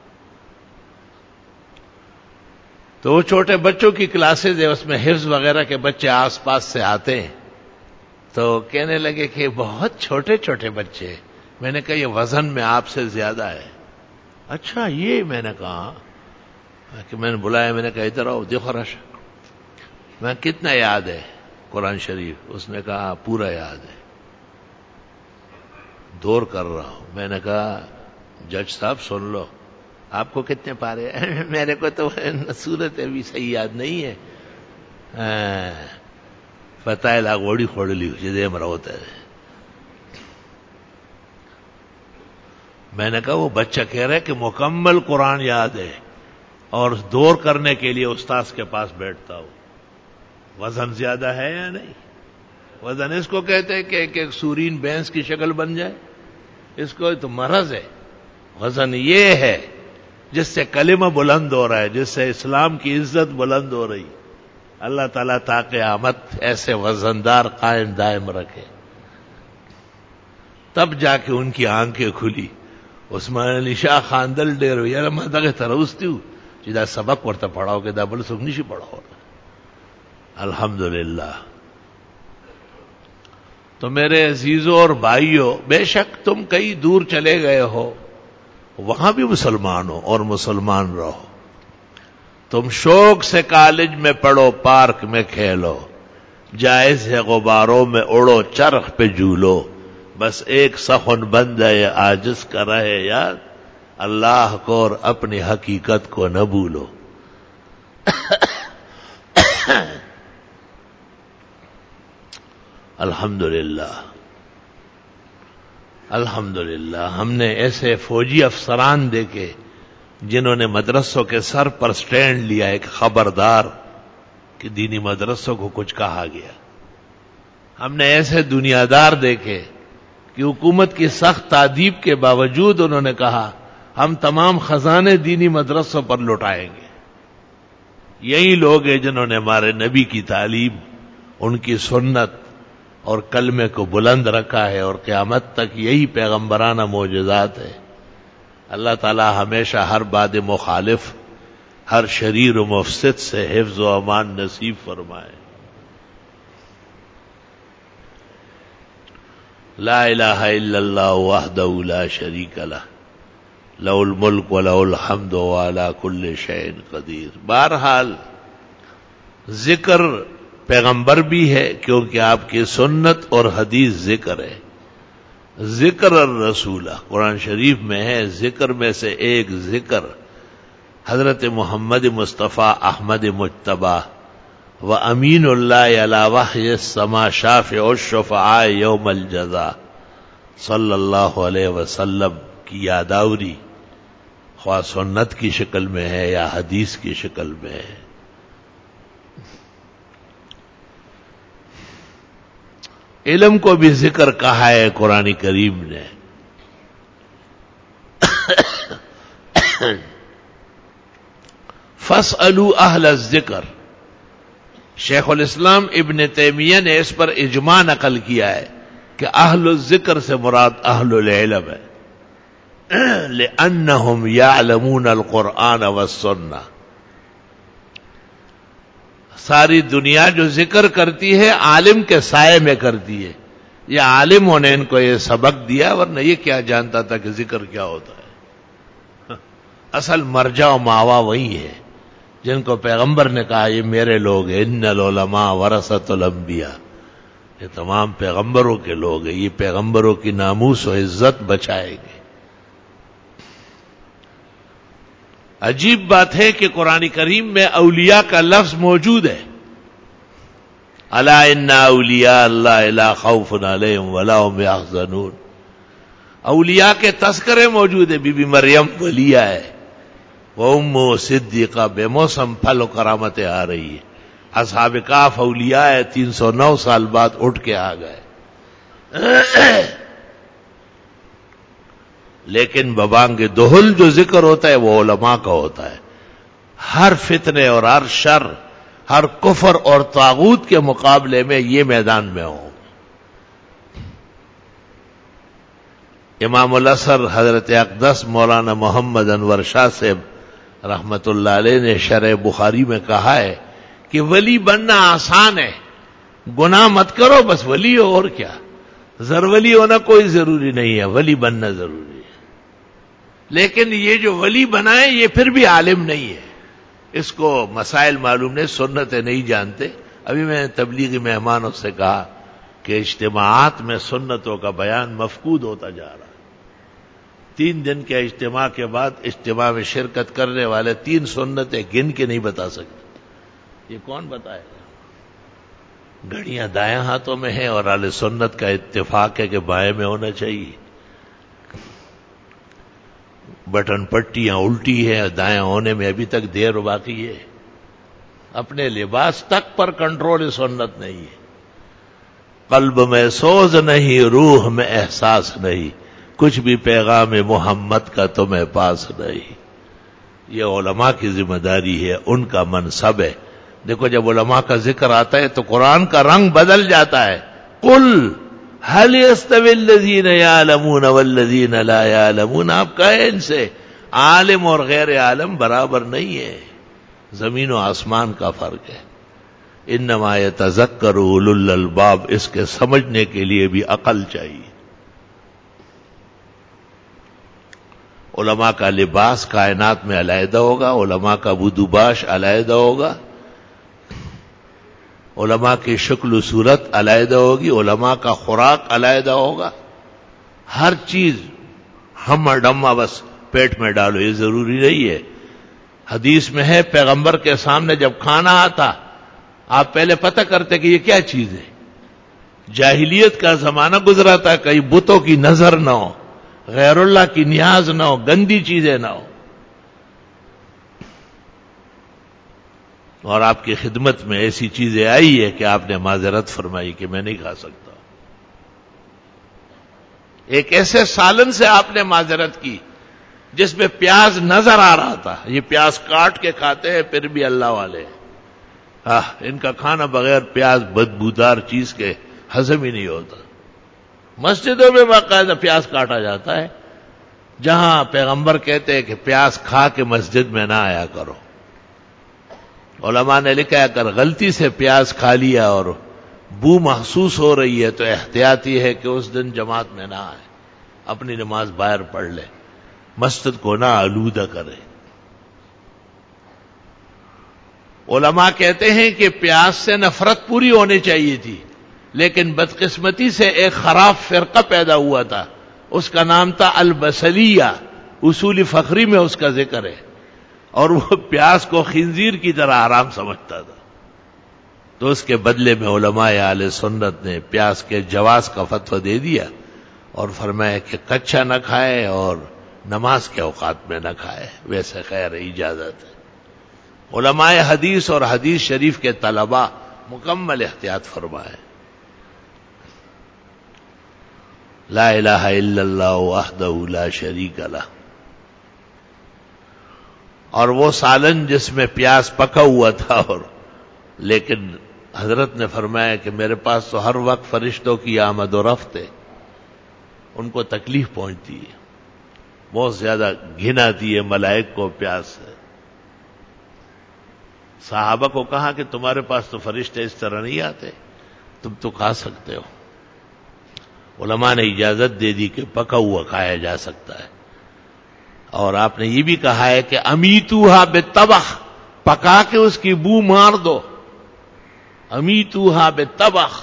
تو وہ چھوٹے بچوں کی کلاسز ہے، اس میں حفظ وغیرہ کے بچے آس پاس سے آتے ہیں، تو کہنے لگے کہ بہت چھوٹے چھوٹے بچے۔ میں نے کہا یہ وزن میں آپ سے زیادہ ہے۔ اچھا یہ؟ میں نے کہا کہ میں نے بلایا، میں نے کہا ادھر آؤ دیکھو رش، میں کتنا یاد ہے قرآن شریف؟ اس نے کہا پورا یاد ہے۔ دور کر رہا ہوں۔ میں نے کہا جج صاحب سن لو، آپ کو کتنے پارے ہیں؟ میرے کو تو صورت ابھی صحیح یاد نہیں ہے۔ پتہ ہے لا گوڑی کھوڑ لی جدے مرا ہوتا ہے۔ میں نے کہا وہ بچہ کہہ رہا ہے کہ مکمل قرآن یاد ہے اور دور کرنے کے لیے استاذ کے پاس بیٹھتا ہوں۔ وزن زیادہ ہے یا نہیں؟ وزن اس کو کہتے ہیں کہ ایک ایک سورین بھینس کی شکل بن جائے، اس کو تو مرض ہے۔ وزن یہ ہے جس سے کلمہ بلند ہو رہا ہے، جس سے اسلام کی عزت بلند ہو رہی۔ اللہ تعالیٰ تا قیامت ایسے وزندار قائم دائم رکھے، تب جا کے ان کی آنکھیں کھلی۔ عثمان علی شاہ خاندل ڈیرو یار میں دغه تروستیو چې دا سبق ورته پڑھاو کې دا بل څوک نشي پڑھاو۔ الحمدللہ۔ تو میرے عزیزوں اور بھائیوں، بے شک تم کئی دور چلے گئے ہو، وہاں بھی مسلمان ہو اور مسلمان رہو۔ تم شوق سے کالج میں پڑھو، پارک میں کھیلو، جائز ہے غباروں میں اڑو، چرخ پہ جھولو، بس ایک سخن بند ہے عاجز کا رہے یاد، اللہ کو اور اپنی حقیقت کو نہ بھولو۔ الحمدللہ الحمدللہ ہم نے ایسے فوجی افسران دیکھے جنہوں نے مدرسوں کے سر پر سٹینڈ لیا، ایک خبردار کہ دینی مدرسوں کو کچھ کہا گیا۔ ہم نے ایسے دنیا دار دیکھے کہ حکومت کی سخت تعذیب کے باوجود انہوں نے کہا ہم تمام خزانے دینی مدرسوں پر لوٹائیں گے۔ یہی لوگ ہیں جنہوں نے ہمارے نبی کی تعلیم، ان کی سنت اور کلمے کو بلند رکھا ہے، اور قیامت تک یہی پیغمبرانہ معجزات ہے۔ اللہ تعالی ہمیشہ ہر باد مخالف، ہر شریر و مفسد سے حفظ و امان نصیب فرمائے۔ لا الہ الا اللہ وحدہ لا شریک لہ، لہ الملک ولہ الحمد وعلی کل شیء قدیر۔ بہرحال ذکر پیغمبر بھی ہے کیونکہ آپ کی سنت اور حدیث ذکر ہے۔ ذکر الرسول قرآن شریف میں ہے، ذکر میں سے ایک ذکر حضرت محمد مصطفیٰ احمد مجتبیٰ و امین اللہ علی وحی السما شافع الشفعاء یوم الجزا صلی اللہ علیہ وسلم کی یاداوری، خواہ سنت کی شکل میں ہے یا حدیث کی شکل میں ہے۔ علم کو بھی ذکر کہا ہے قرآن کریم نے. فَاسْأَلُوا أَهْلَ الذِّكْرِ. شیخ الاسلام ابن تیمیہ نے اس پر اجماع نقل کیا ہے کہ اہل الذکر سے مراد اہل العلم ہے. لِأَنَّهُمْ يَعْلَمُونَ الْقُرْآنَ وَالسُّنَّةَ. ساری دنیا جو ذکر کرتی ہے عالم کے سائے میں کرتی ہے. یہ عالموں نے ان کو یہ سبق دیا، ورنہ یہ کیا جانتا تھا کہ ذکر کیا ہوتا ہے. اصل مرجع و ماوا وہی ہے جن کو پیغمبر نے کہا یہ میرے لوگ ہیں. ان العلماء ورثۃ الانبیاء. یہ تمام پیغمبروں کے لوگ ہیں، یہ پیغمبروں کی ناموس و عزت بچائیں گے. عجیب بات ہے کہ قرآن کریم میں اولیاء کا لفظ موجود ہے. الا ان اولیاء اللہ لا خوف علیہم ولا هم یحزنون. اولیاء کے تذکرے موجود ہیں. بی بی مریم ولیہ ہے، وہ ام صدیقہ بے موسم پھل و کرامتیں آ رہی ہے. اصحاب کہف اولیاء ہے، تین سو نو سال بعد اٹھ کے آ گئے. لیکن ببانگ دہل جو ذکر ہوتا ہے وہ علماء کا ہوتا ہے. ہر فتنے اور ہر شر، ہر کفر اور طاغوت کے مقابلے میں یہ میدان میں ہوں. امام الاثر حضرت اقدس مولانا محمد انور شاہ صاحب رحمت اللہ علیہ نے شرح بخاری میں کہا ہے کہ ولی بننا آسان ہے، گناہ مت کرو بس ولی ہو. اور کیا، زر ولی ہونا کوئی ضروری نہیں ہے، ولی بننا ضروری ہے. لیکن یہ جو ولی بنائے یہ پھر بھی عالم نہیں ہے. اس کو مسائل معلوم نہیں، سنتیں نہیں جانتے. ابھی میں تبلیغی مہمانوں سے کہا کہ اجتماعات میں سنتوں کا بیان مفقود ہوتا جا رہا ہے. تین دن کے اجتماع کے بعد اجتماع میں شرکت کرنے والے تین سنتیں گن کے نہیں بتا سکتے. یہ کون بتائے گا؟ گھڑیاں دائیں ہاتھوں میں ہیں اور اہل سنت کا اتفاق ہے کہ بائیں میں ہونا چاہیے. بٹن پٹیاں الٹی ہیں، دائیں ہونے میں ابھی تک دیر باقی ہے. اپنے لباس تک پر کنٹرول سنت نہیں ہے. قلب میں سوز نہیں، روح میں احساس نہیں، کچھ بھی پیغام محمد کا تمہیں پاس نہیں. یہ علماء کی ذمہ داری ہے، ان کا منصب ہے. دیکھو جب علماء کا ذکر آتا ہے تو قرآن کا رنگ بدل جاتا ہے. قل هل يستوي الذين يعلمون والذين لا يعلمون. آپ کہیں ان سے عالم اور غیر عالم برابر نہیں ہے، زمین و آسمان کا فرق ہے. انما يتذکر اولو الالباب. اس کے سمجھنے کے لیے بھی عقل چاہیے. علماء کا لباس کائنات میں علیحدہ ہوگا، علماء کا بدوباش علیحدہ ہوگا، علماء کی شکل و صورت علیحدہ ہوگی، علماء کا خوراک علیحدہ ہوگا. ہر چیز ہم ڈما بس پیٹ میں ڈالو یہ ضروری نہیں ہے. حدیث میں ہے پیغمبر کے سامنے جب کھانا آتا آپ پہلے پتہ کرتے کہ یہ کیا چیز ہے. جاہلیت کا زمانہ گزرا تھا، کئی بتوں کی نظر نہ ہو، غیر اللہ کی نیاز نہ ہو، گندی چیزیں نہ ہو. اور آپ کی خدمت میں ایسی چیزیں آئی ہے کہ آپ نے معذرت فرمائی کہ میں نہیں کھا سکتا. ایک ایسے سالن سے آپ نے معذرت کی جس میں پیاز نظر آ رہا تھا. یہ پیاز کاٹ کے کھاتے ہیں پھر بھی اللہ والے. ہاں، ان کا کھانا بغیر پیاز بدبودار چیز کے ہضم ہی نہیں ہوتا. مسجدوں میں باقاعدہ پیاز کاٹا جاتا ہے، جہاں پیغمبر کہتے ہیں کہ پیاز کھا کے مسجد میں نہ آیا کرو. علماء نے لکھا ہے اگر غلطی سے پیاز کھا لیا اور بو محسوس ہو رہی ہے تو احتیاطی ہے کہ اس دن جماعت میں نہ آئے، اپنی نماز باہر پڑھ لے، مسجد کو نہ آلودہ کرے. علماء کہتے ہیں کہ پیاز سے نفرت پوری ہونی چاہیے تھی، لیکن بدقسمتی سے ایک خراب فرقہ پیدا ہوا تھا، اس کا نام تھا البصلیہ. اصول فخری میں اس کا ذکر ہے. اور وہ پیاز کو خنزیر کی طرح حرام سمجھتا تھا. تو اس کے بدلے میں علماء اہل سنت نے پیاز کے جواز کا فتویٰ دے دیا اور فرمایا کہ کچا نہ کھائے اور نماز کے اوقات میں نہ کھائے. ویسے خیر اجازت ہے. علماء حدیث اور حدیث شریف کے طلباء مکمل احتیاط فرمائے. لا الہ الا اللہ وحدہ لا شریک لہ. اور وہ سالن جس میں پیاز پکا ہوا تھا، اور لیکن حضرت نے فرمایا کہ میرے پاس تو ہر وقت فرشتوں کی آمد و رفت ہے، ان کو تکلیف پہنچتی ہے، بہت زیادہ گھن آتی ہے ملائک کو پیاز سے. صحابہ کو کہا کہ تمہارے پاس تو فرشتے اس طرح نہیں آتے، تم تو کھا سکتے ہو. علماء نے اجازت دے دی کہ پکا ہوا کھایا جا سکتا ہے. اور آپ نے یہ بھی کہا ہے کہ امیتوہا بالطبخ، پکا کے اس کی بو مار دو. امیتوہا بالطبخ.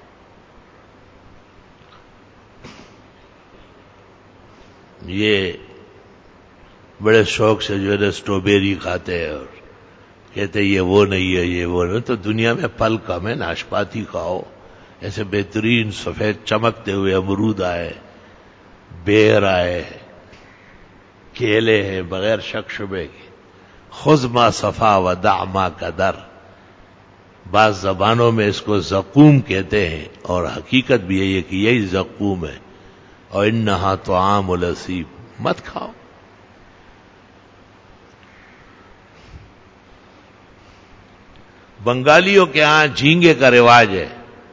یہ بڑے شوق سے جو ہے نا اسٹرابیری کھاتے ہیں اور کہتے یہ وہ نہیں ہے، یہ وہ نہیں. تو دنیا میں پھل کم ہے، ناشپاتی کھاؤ. ایسے بہترین سفید چمکتے ہوئے امرود آئے، بیر آئے، کیلے ہیں بغیر شک شبے کے. خذ ما صفا ودع ما قدر. بعض زبانوں میں اس کو زقوم کہتے ہیں، اور حقیقت بھی ہے کہ یہی زقوم ہے. اور انہا طعام الاثیم، مت کھاؤ. بنگالیوں کے ہاں جھینگے کا رواج ہے،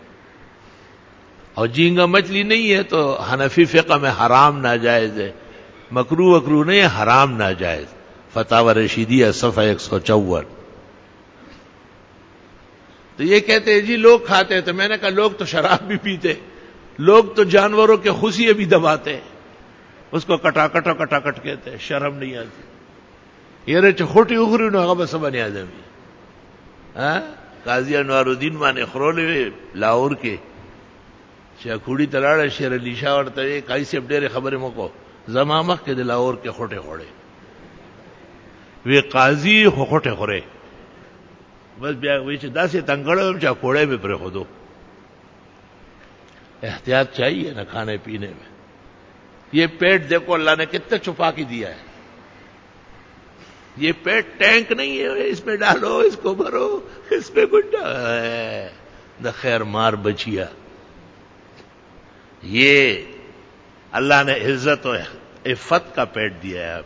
اور جھینگا مچھلی نہیں ہے تو حنفی فقہ میں حرام ناجائز ہے. مکروہ وکروہ نہیں ہے، حرام ناجائز. فتاوی رشیدیہ صفحہ ایک سو چون. تو یہ کہتے ہیں جی لوگ کھاتے ہیں. تو میں نے کہا لوگ تو شراب بھی پیتے، لوگ تو جانوروں کے خوشیے بھی دباتے ہیں، اس کو کٹا کٹا کٹا کٹ کہتے ہیں. شرم نہیں آتی. یہ رچ خوٹی اخری نو هغه بس باندې آدمی ہاں. قاضی انوار الدین مانے خرولے لاہور کے شاکوڑی تلاڑ شیر علی شاہ ورته کای سی ډېر خبره مکو زما مخ کې د لاہور کې خوټه خوړې وی قاضی خو خوټه خوره بس بیا وی چې داسې تنگړم چا کوڑے میں پر خودو. احتیاط چاہیے نا کھانے پینے میں. یہ پیٹ دیکھو اللہ نے کتنا چھپا کے دیا ہے. یہ پیٹ ٹینک نہیں ہے، اس میں ڈالو، اس کو بھرو، اس میں کچھ نہ خیر مار بچیا. یہ اللہ نے عزت و عفت کا پیٹ دیا ہے. اب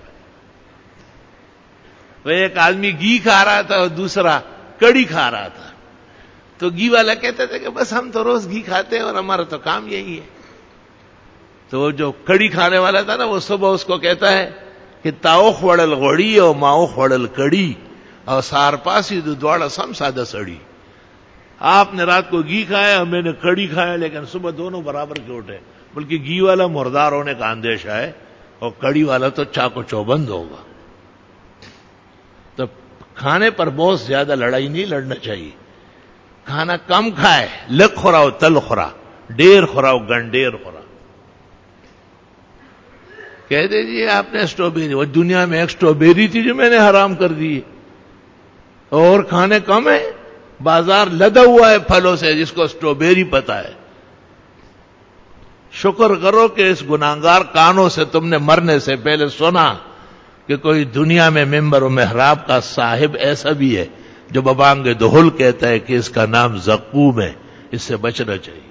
وہ ایک آدمی گھی کھا رہا تھا اور دوسرا کڑی کھا رہا تھا. تو گھی والا کہتے تھے کہ بس ہم تو روز گھی کھاتے ہیں اور ہمارا تو کام یہی ہے. تو وہ جو کڑی کھانے والا تھا نا، وہ صبح اس کو کہتا ہے کہ تاؤ خوڑل غوڑی اور ماؤ خوڑل کڑی اور سار پاسی دو دوڑا سم سادہ سڑی. آپ نے رات کو گھی کھایا، میں نے کڑی کھایا، لیکن صبح دونوں برابر کے اٹھے. بلکہ گھی والا مردار ہونے کا اندیشہ ہے اور کڑی والا تو چاقو چوبند ہوگا. تو کھانے پر بہت زیادہ لڑائی نہیں لڑنا چاہیے. کھانا کم کھائے، لک خوراو تل خورا، ڈیر خوراو گنڈیر خورا. کہہ دیجیے آپ نے اسٹرابیری، وہ دنیا میں ایک اسٹرابیری تھی جو میں نے حرام کر دی، اور کھانے کم ہے. بازار لدا ہوا ہے پھلوں سے جس کو اسٹرابیری پتا ہے. شکر کرو کہ اس گناہگار کانوں سے تم نے مرنے سے پہلے سنا کہ کوئی دنیا میں ممبر و محراب کا صاحب ایسا بھی ہے جو ببانگ دہل کہتا ہے کہ اس کا نام زقوم ہے. اس سے بچنا چاہیے.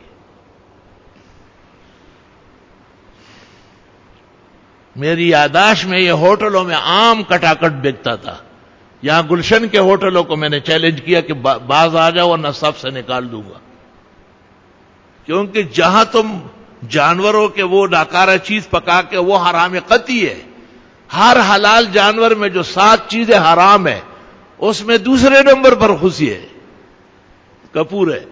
میری یاداشت میں یہ ہوٹلوں میں عام کٹاکٹ بکتا تھا. یہاں گلشن کے ہوٹلوں کو میں نے چیلنج کیا کہ باز آ جاؤ ورنہ سب سے نکال دوں گا. کیونکہ جہاں تم جانوروں کے وہ ناکارہ چیز پکا کے وہ حرام قطعی ہے. ہر حلال جانور میں جو سات چیزیں حرام ہے اس میں دوسرے نمبر پر خوشی ہے کپور ہے.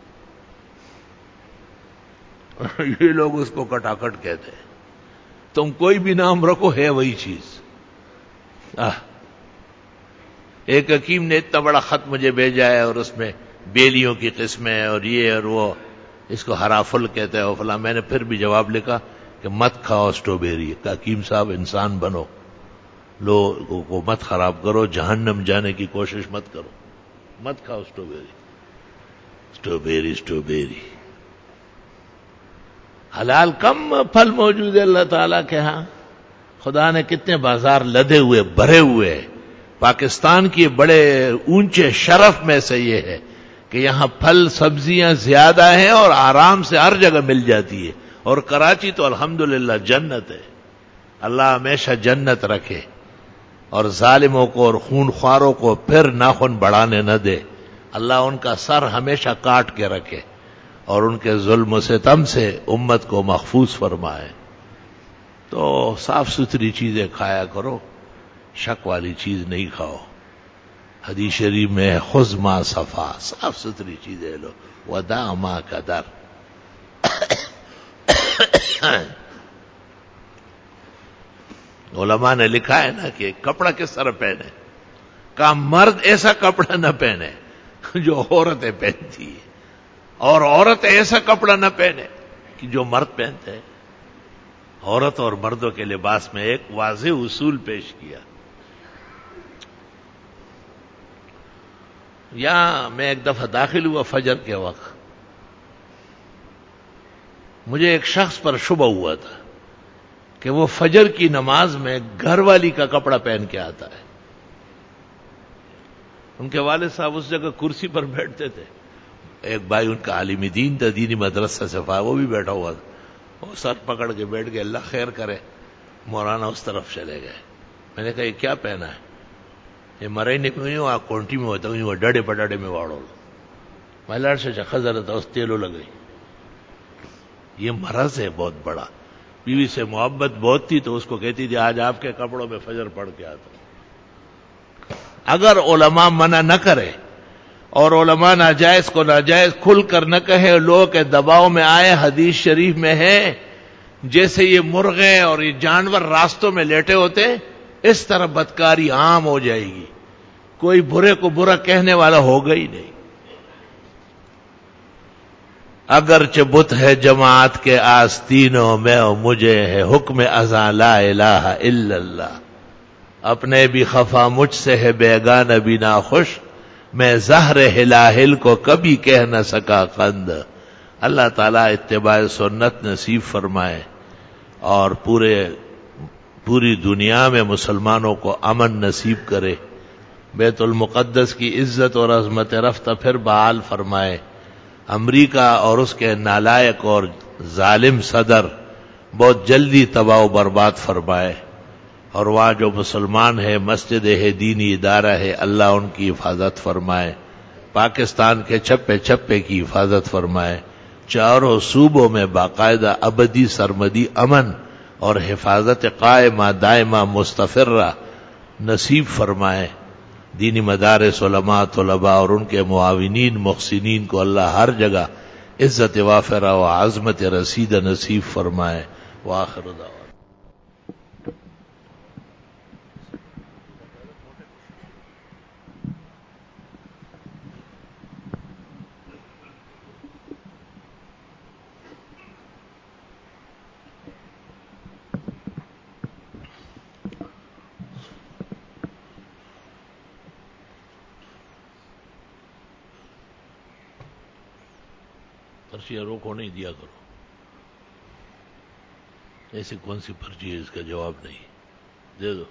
یہ لوگ اس کو کٹاکٹ کہتے ہیں. تم کوئی بھی نام رکھو ہے وہی چیز. آہ. ایک حکیم نے اتنا بڑا خط مجھے بھیجا ہے اور اس میں بیلیوں کی قسمیں اور یہ اور وہ، اس کو ہرافل کہتے ہیں اور فلاں. میں نے پھر بھی جواب لکھا کہ مت کھاؤ اسٹرابیری. کہ حکیم صاحب انسان بنو، لوگوں کو مت خراب کرو، جہنم جانے کی کوشش مت کرو، مت کھاؤ اسٹرابیری. اسٹرابیری اسٹرابیری حلال کم پھل موجود ہے اللہ تعالیٰ کے ہاں. خدا نے کتنے بازار لدے ہوئے بھرے ہوئے. پاکستان کی بڑے اونچے شرف میں سے یہ ہے کہ یہاں پھل سبزیاں زیادہ ہیں اور آرام سے ہر جگہ مل جاتی ہے اور کراچی تو الحمدللہ جنت ہے، اللہ ہمیشہ جنت رکھے اور ظالموں کو اور خون خواروں کو پھر ناخن بڑھانے نہ دے، اللہ ان کا سر ہمیشہ کاٹ کے رکھے اور ان کے ظلم و ستم سے امت کو محفوظ فرمائے۔ تو صاف ستھری چیزیں کھایا کرو، شک والی چیز نہیں کھاؤ۔ حدیث شریف میں ہے خذ ما صفا، صاف ستھری چیزیں لو، ودع ما قدر۔ علماء نے لکھا ہے نا کہ کپڑا کس طرح پہنے، کہا مرد ایسا کپڑا نہ پہنے جو عورتیں پہنتی ہیں، اور عورت ایسا کپڑا نہ پہنے کہ جو مرد پہنتے ہیں۔ عورت اور مردوں کے لباس میں ایک واضح اصول پیش کیا۔ یہاں میں ایک دفعہ داخل ہوا فجر کے وقت، مجھے ایک شخص پر شبہ ہوا تھا کہ وہ فجر کی نماز میں گھر والی کا کپڑا پہن کے آتا ہے۔ ان کے والد صاحب اس جگہ کرسی پر بیٹھتے تھے، ایک بھائی ان کا عالم دین تھا، دینی مدرسہ سے فارغ، وہ بھی بیٹھا ہوا تھا، وہ سر پکڑ کے بیٹھ گئے، اللہ خیر کرے۔ مولانا اس طرف چلے گئے، میں نے کہا یہ کیا پہنا ہے؟ یہ مرئی نے کیوں آ کونٹی میں ہوتا ہوں وہ ڈڑے پڈاڑے میں واڑو میں لڑ سے خزر تھا اس تیلو لگ گئی۔ یہ مرض ہے بہت بڑا، بیوی سے محبت بہت تھی تو اس کو کہتی تھی آج آپ کے کپڑوں میں فجر پڑھ کے آتا ہوں۔ اگر علماء منع نہ کرے اور علماء ناجائز کو ناجائز کھل کر نہ کہے، لوگ کے دباؤ میں آئے، حدیث شریف میں ہے جیسے یہ مرغے اور یہ جانور راستوں میں لیٹے ہوتے، اس طرح بدکاری عام ہو جائے گی، کوئی برے کو برا کہنے والا ہوگا ہی نہیں۔ اگرچہ بت ہے جماعت کے آستینوں میں، مجھے ہے حکم ازاں لا الہ الا اللہ، اپنے بھی خفا مجھ سے ہے بیگانہ بھی ناخوش، میں زہر ہلاہل کو کبھی کہہ نہ سکا قند۔ اللہ تعالیٰ اتباع سنت نصیب فرمائے اور پورے پوری دنیا میں مسلمانوں کو امن نصیب کرے، بیت المقدس کی عزت اور عظمت رفتہ پھر بحال فرمائے، امریکہ اور اس کے نالائق اور ظالم صدر بہت جلدی تباہ و برباد فرمائے، اور وہاں جو مسلمان ہے، مسجد ہے، دینی ادارہ ہے، اللہ ان کی حفاظت فرمائے، پاکستان کے چھپے چھپے کی حفاظت فرمائے، چاروں صوبوں میں باقاعدہ ابدی سرمدی امن اور حفاظت قائمہ دائمہ مستفرہ نصیب فرمائے۔ دینی مدارس، علماء، طلباء اور ان کے معاونین محسنین کو اللہ ہر جگہ عزت وافرہ و عظمت رسیدہ نصیب فرمائے۔ وآخر دعوانا پرچیاں روکو نہیں دیا کرو، ایسی کون سی پرچی ہے اس کا جواب نہیں، دے دو۔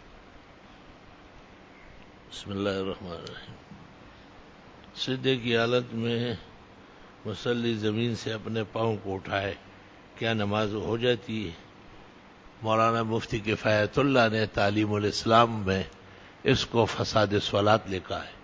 بسم اللہ الرحمن الرحیم۔ سجدے کی حالت میں مصلی زمین سے اپنے پاؤں کو اٹھائے، کیا نماز ہو جاتی ہے؟ مولانا مفتی کفایت اللہ نے تعلیم الاسلام میں اس کو فساد صلاۃ لکھا ہے۔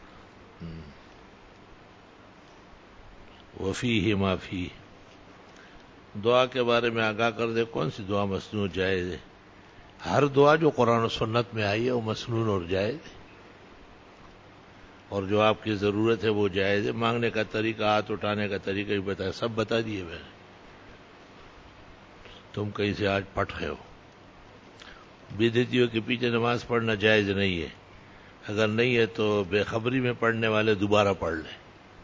وفیہ ما فیہ، دعا کے بارے میں آگاہ کر دے، کون سی دعا مسنون جائز ہے؟ ہر دعا جو قرآن و سنت میں آئی ہے وہ مسنون اور جائز ہے، اور جو آپ کی ضرورت ہے وہ جائز ہے۔ مانگنے کا طریقہ، ہاتھ اٹھانے کا طریقہ بھی بتایا، سب بتا دیے میں نے۔ تم کہیں سے آج پٹ گئے ہو۔ بدعتیوں کے پیچھے نماز پڑھنا جائز نہیں ہے، اگر نہیں ہے تو بے خبری میں پڑھنے والے دوبارہ پڑھ لیں۔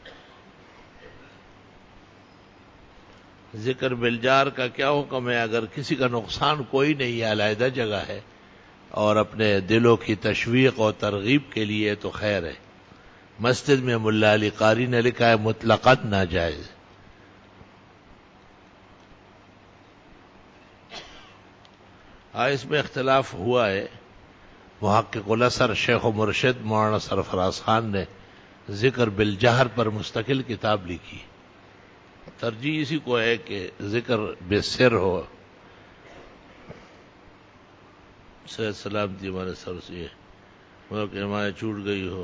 ذکر بالجار کا کیا حکم ہے؟ اگر کسی کا نقصان کوئی نہیں ہے، علیحدہ جگہ ہے اور اپنے دلوں کی تشویق اور ترغیب کے لیے تو خیر ہے۔ مسجد میں ملا علی قاری نے لکھا ہے مطلقاً ناجائز۔ ہاں، اس میں اختلاف ہوا ہے۔ محقق الاثر شیخ و مرشد مولانا سرفراز خان نے ذکر بالجہر پر مستقل کتاب لکھی، ترجیح اسی کو ہے کہ ذکر بے سر ہو. صحت سلامتی ہمارے سر سے مطلب کہ ہمارے چھوٹ گئی ہو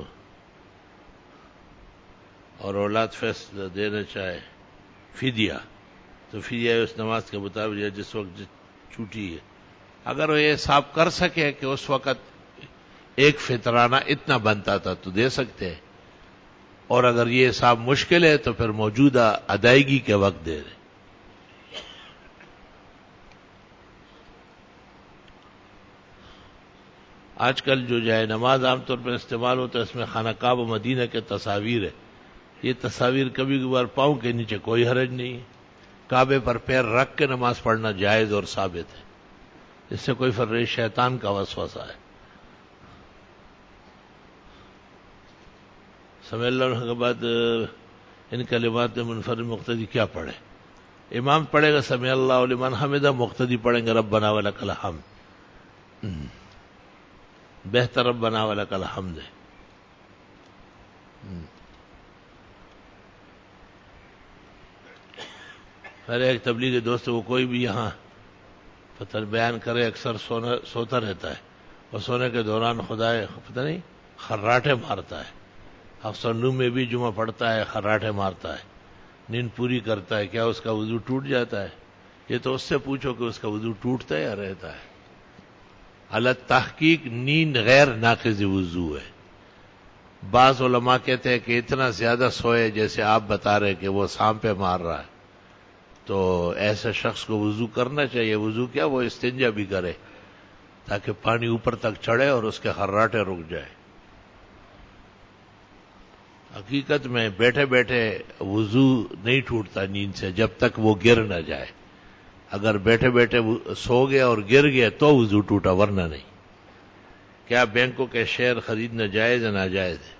اور اولاد فیصلہ دینا چاہے فدیہ، تو فدیہ اس نماز کے مطابق جس وقت چھوٹی ہے. اگر وہ یہ حساب کر سکے کہ اس وقت ایک فطرانہ اتنا بنتا تھا تو دے سکتے ہیں، اور اگر یہ حساب مشکل ہے تو پھر موجودہ ادائیگی کے وقت دے دیں. آج کل جو جائے نماز عام طور پر استعمال ہوتا ہے اس میں خانہ کعبہ و مدینہ کے تصاویر ہے. یہ تصاویر کبھی کبھار پاؤں کے نیچے کوئی حرج نہیں ہے. کعبے پر پیر رکھ کے نماز پڑھنا جائز اور ثابت ہے، اس سے کوئی فرق نہیں، شیطان کا وسوسہ ہے. سمع اللہ کے بعد ان کلمات میں منفرد مقتدی کیا پڑھے؟ امام پڑھے گا سمع اللہ لمن حمدہ، مقتدی پڑھیں گے ربنا ولک الحمد. بہتر ربنا ولک الحمد ہے. میرے ایک تبلیغی دوست وہ کوئی بھی یہاں پتہ بیان کرے اکثر سونا سوتا رہتا ہے اور سونے کے دوران خدا پتہ نہیں خراٹے مارتا ہے. افسر نو میں بھی جمعہ پڑھتا ہے، خراٹے مارتا ہے، نیند پوری کرتا ہے. کیا اس کا وضو ٹوٹ جاتا ہے؟ یہ تو اس سے پوچھو کہ اس کا وضو ٹوٹتا ہے یا رہتا ہے. الگ تحقیق نیند غیر ناقض وضو ہے. بعض علماء کہتے ہیں کہ اتنا زیادہ سوئے جیسے آپ بتا رہے کہ وہ سانپ پہ مار رہا ہے تو ایسے شخص کو وضو کرنا چاہیے. وضو کیا، وہ استنجا بھی کرے تاکہ پانی اوپر تک چڑھے اور اس کے خراٹے رک جائے. حقیقت میں بیٹھے بیٹھے وضو نہیں ٹوٹتا نیند سے جب تک وہ گر نہ جائے. اگر بیٹھے بیٹھے سو گیا اور گر گیا تو وضو ٹوٹا، ورنہ نہیں. کیا بینکوں کے شیئر خریدنا جائز یا ناجائز ہے؟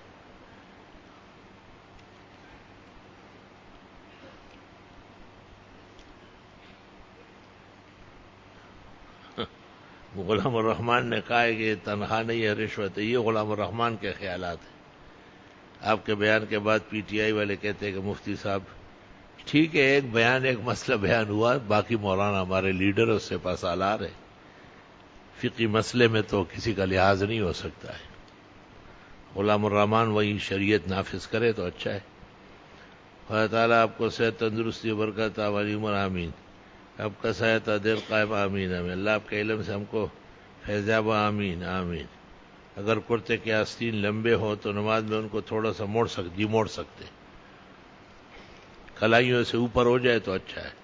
غلام الرحمان نے کہا ہے کہ تنخواہ نہیں ہے، رشوت ہے. یہ غلام الرحمان کے خیالات ہیں. آپ کے بیان کے بعد پی ٹی آئی والے کہتے ہیں کہ مفتی صاحب ٹھیک ہے، ایک بیان ایک مسئلہ بیان ہوا، باقی مولانا ہمارے لیڈر اس سے پاس آلار ہے. فقی مسئلے میں تو کسی کا لحاظ نہیں ہو سکتا ہے. غلام الرحمان وہی شریعت نافذ کرے تو اچھا ہے. اللہ تعالیٰ آپ کو صحت تندرستی و برکت والی عمر آمین. آپ کا سایہ دل قائم آمین آمین. اللہ آپ کے علم سے ہم کو فیضیاب آمین آمین. اگر کرتے کے آستین لمبے ہو تو نماز میں ان کو تھوڑا سا موڑ سکتے موڑ سکتے کلائیوں سے اوپر ہو جائے تو اچھا ہے.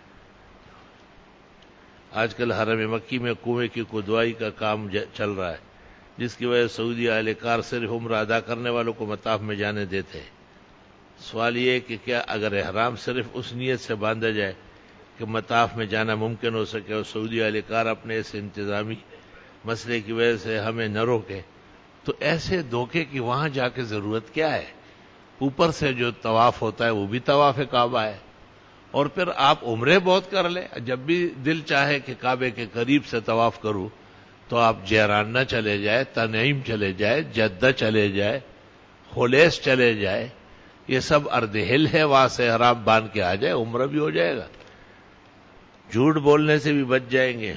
آج کل حرم مکی میں کنویں کی کھدوائی کا کام چل رہا ہے جس کی وجہ سے سعودی اہل کار صرف عمرہ ادا کرنے والوں کو مطاف میں جانے دیتے ہیں. سوال یہ ہے کہ کیا اگر احرام صرف اس نیت سے باندھا جائے کہ مطاف میں جانا ممکن ہو سکے اور سعودی اہل کار اپنے اس انتظامی مسئلے کی وجہ سے ہمیں نہ روکے، تو ایسے دھوکے کی وہاں جا کے ضرورت کیا ہے؟ اوپر سے جو طواف ہوتا ہے وہ بھی طواف کعبہ ہے. اور پھر آپ عمرے بہت کر لیں. جب بھی دل چاہے کہ کعبے کے قریب سے طواف کروں تو آپ جیران چلے جائے، تنعیم چلے جائے، جدہ چلے جائے، خلیس چلے جائے. یہ سب ارد ہل ہے، وہاں سے احرام باندھ کے آ جائے، عمرہ بھی ہو جائے گا. جھوٹ بولنے سے بھی بچ جائیں گے.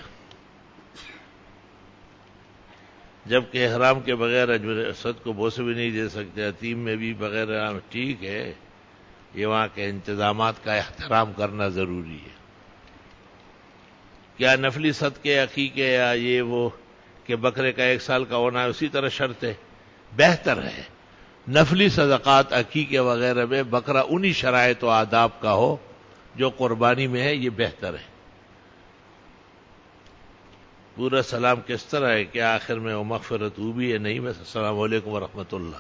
جبکہ احرام کے بغیر اجر اسد کو بوسے بھی نہیں دے سکتے. عتیم میں بھی بغیر احرام ٹھیک ہے، یہ وہاں کے انتظامات کا احترام کرنا ضروری ہے. کیا نفلی صدقے عقیقے یا یہ وہ کہ بکرے کا ایک سال کا ہونا ہے اسی طرح شرط ہے؟ بہتر ہے نفلی صدقات عقیقے وغیرہ میں بکرا انہی شرائط و آداب کا ہو جو قربانی میں ہے، یہ بہتر ہے. پورا سلام کس طرح ہے؟ کیا آخر میں وہ مغفرت ہو بھی ہے؟ نہیں بس السلام علیکم ورحمۃ اللہ.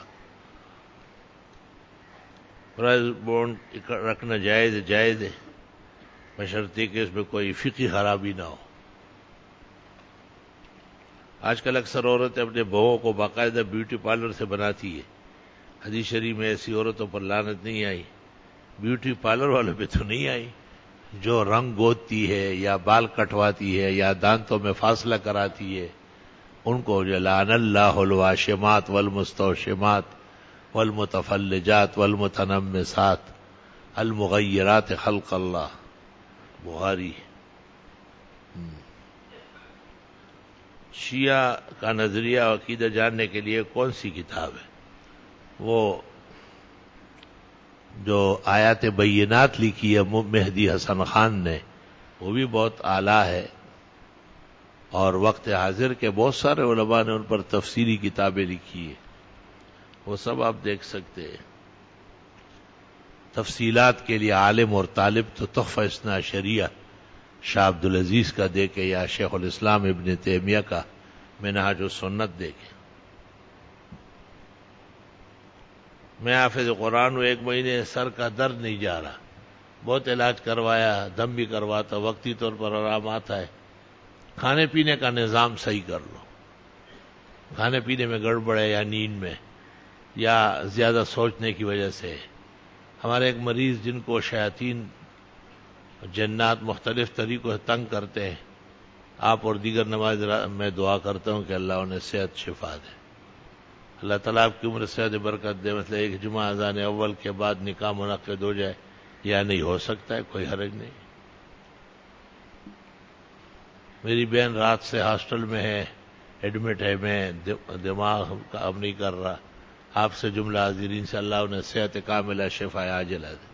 پرائز بونڈ رکھنا جائز ہے جائز ہے بشرطیکہ کہ اس میں کوئی فقہی خرابی نہ ہو. آج کل اکثر عورتیں اپنے بہووں کو باقاعدہ بیوٹی پارلر سے بناتی ہے. حدیث شریف میں ایسی عورتوں پر لعنت نہیں آئی. بیوٹی پارلر والوں پہ تو نہیں آئی. جو رنگ گودتی ہے یا بال کٹواتی ہے یا دانتوں میں فاصلہ کراتی ہے ان کو جو لعن اللہ الواشمات والمستوشمات والمتفلجات والمتنمسات، المغیرات خلق اللہ، بخاری۔ شیعہ کا نظریہ و عقیدہ جاننے کے لیے کون سی کتاب ہے؟ وہ جو آیات بینات لکھی ہے مہدی حسن خان نے، وہ بھی بہت اعلیٰ ہے، اور وقت حاضر کے بہت سارے علماء نے ان پر تفسیری کتابیں لکھی ہیں، وہ سب آپ دیکھ سکتے ہیں۔ تفصیلات کے لیے عالم اور طالب تو تحفہ اثنا عشریہ شاہ عبدالعزیز کا دیکھے، یا شیخ الاسلام ابن تیمیہ کا منہاج السنت دیکھے۔ میں حافظ قرآن ہوں، ایک مہینے سر کا درد نہیں جا رہا، بہت علاج کروایا، دم بھی کرواتا، وقتی طور پر آرام آتا ہے۔ کھانے پینے کا نظام صحیح کر لو، کھانے پینے میں گڑبڑ ہے یا نیند میں یا زیادہ سوچنے کی وجہ سے۔ ہمارے ایک مریض جن کو شیاطین جنات مختلف طریقوں سے تنگ کرتے ہیں، آپ اور دیگر نماز میں دعا کرتا ہوں کہ اللہ انہیں صحت شفا دے، اللہ تعالیٰ آپ کی عمر صحت برکت دے۔ مطلب ایک جمعہ اذان اول کے بعد نکاح منعقد ہو جائے یا نہیں ہو سکتا ہے، کوئی حرج نہیں۔ میری بہن رات سے ہاسٹل میں ہے، ایڈمٹ ہے، میں دماغ کام نہیں کر رہا، آپ سے جملہ حاضرین سے اللہ انہیں صحت کاملہ شفا عاجلہ دے۔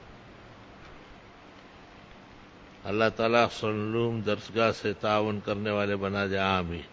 اللہ تعالیٰ سنلوم درسگاہ سے تعاون کرنے والے بنا دے، آمین۔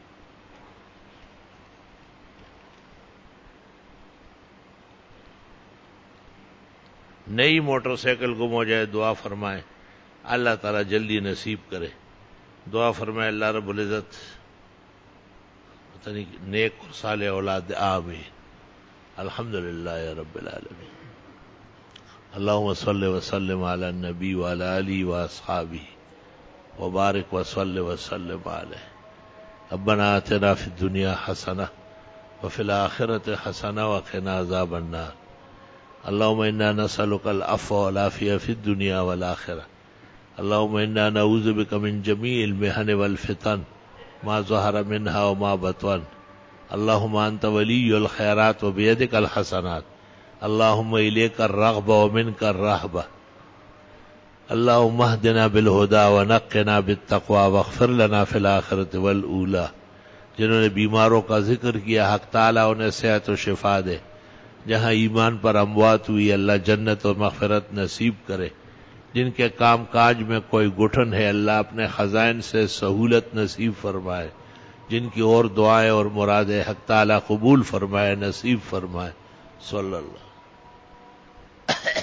نئی موٹر سائیکل گم ہو جائے دعا فرمائیں، اللہ تعالیٰ جلدی نصیب کرے۔ دعا فرمائے اللہ رب العزت پتہ نہیں نیک اور صالح اولاد دے، آمین۔ الحمدللہ رب العالمین۔ اللہم صلی وسلم علی النبی وعلی آلہ واصحابہ وبارک وصلی وسلم علیہ۔ ربنا آتنا فی الدنیا حسنہ وفی الآخرۃ حسنہ وقنا عذاب النار۔ اللہم انا نسألک العفو والعافیہ فی الدنیا والآخرہ۔ اللہم انا نعوذ بک من جمیع المحن والفتن ما ظہر منہا وما بطن۔ اللہم انت ولی الخیرات وبیدک الحسنات۔ اللہم الیک الرغبہ ومنک الرہبہ۔ اللہم اہدنا بالہدی ونقنا بالتقوی واغفر لنا فی الآخرۃ والأولی۔ جنہوں نے بیماروں کا ذکر کیا، حق تعالیٰ انہیں صحت و شفا دے۔ جہاں ایمان پر اموات ہوئی، اللہ جنت و مغفرت نصیب کرے۔ جن کے کام کاج میں کوئی گھٹن ہے، اللہ اپنے خزائن سے سہولت نصیب فرمائے۔ جن کی اور دعائیں اور مرادیں حق تعالیٰ قبول فرمائے، نصیب فرمائے۔ صلی اللہ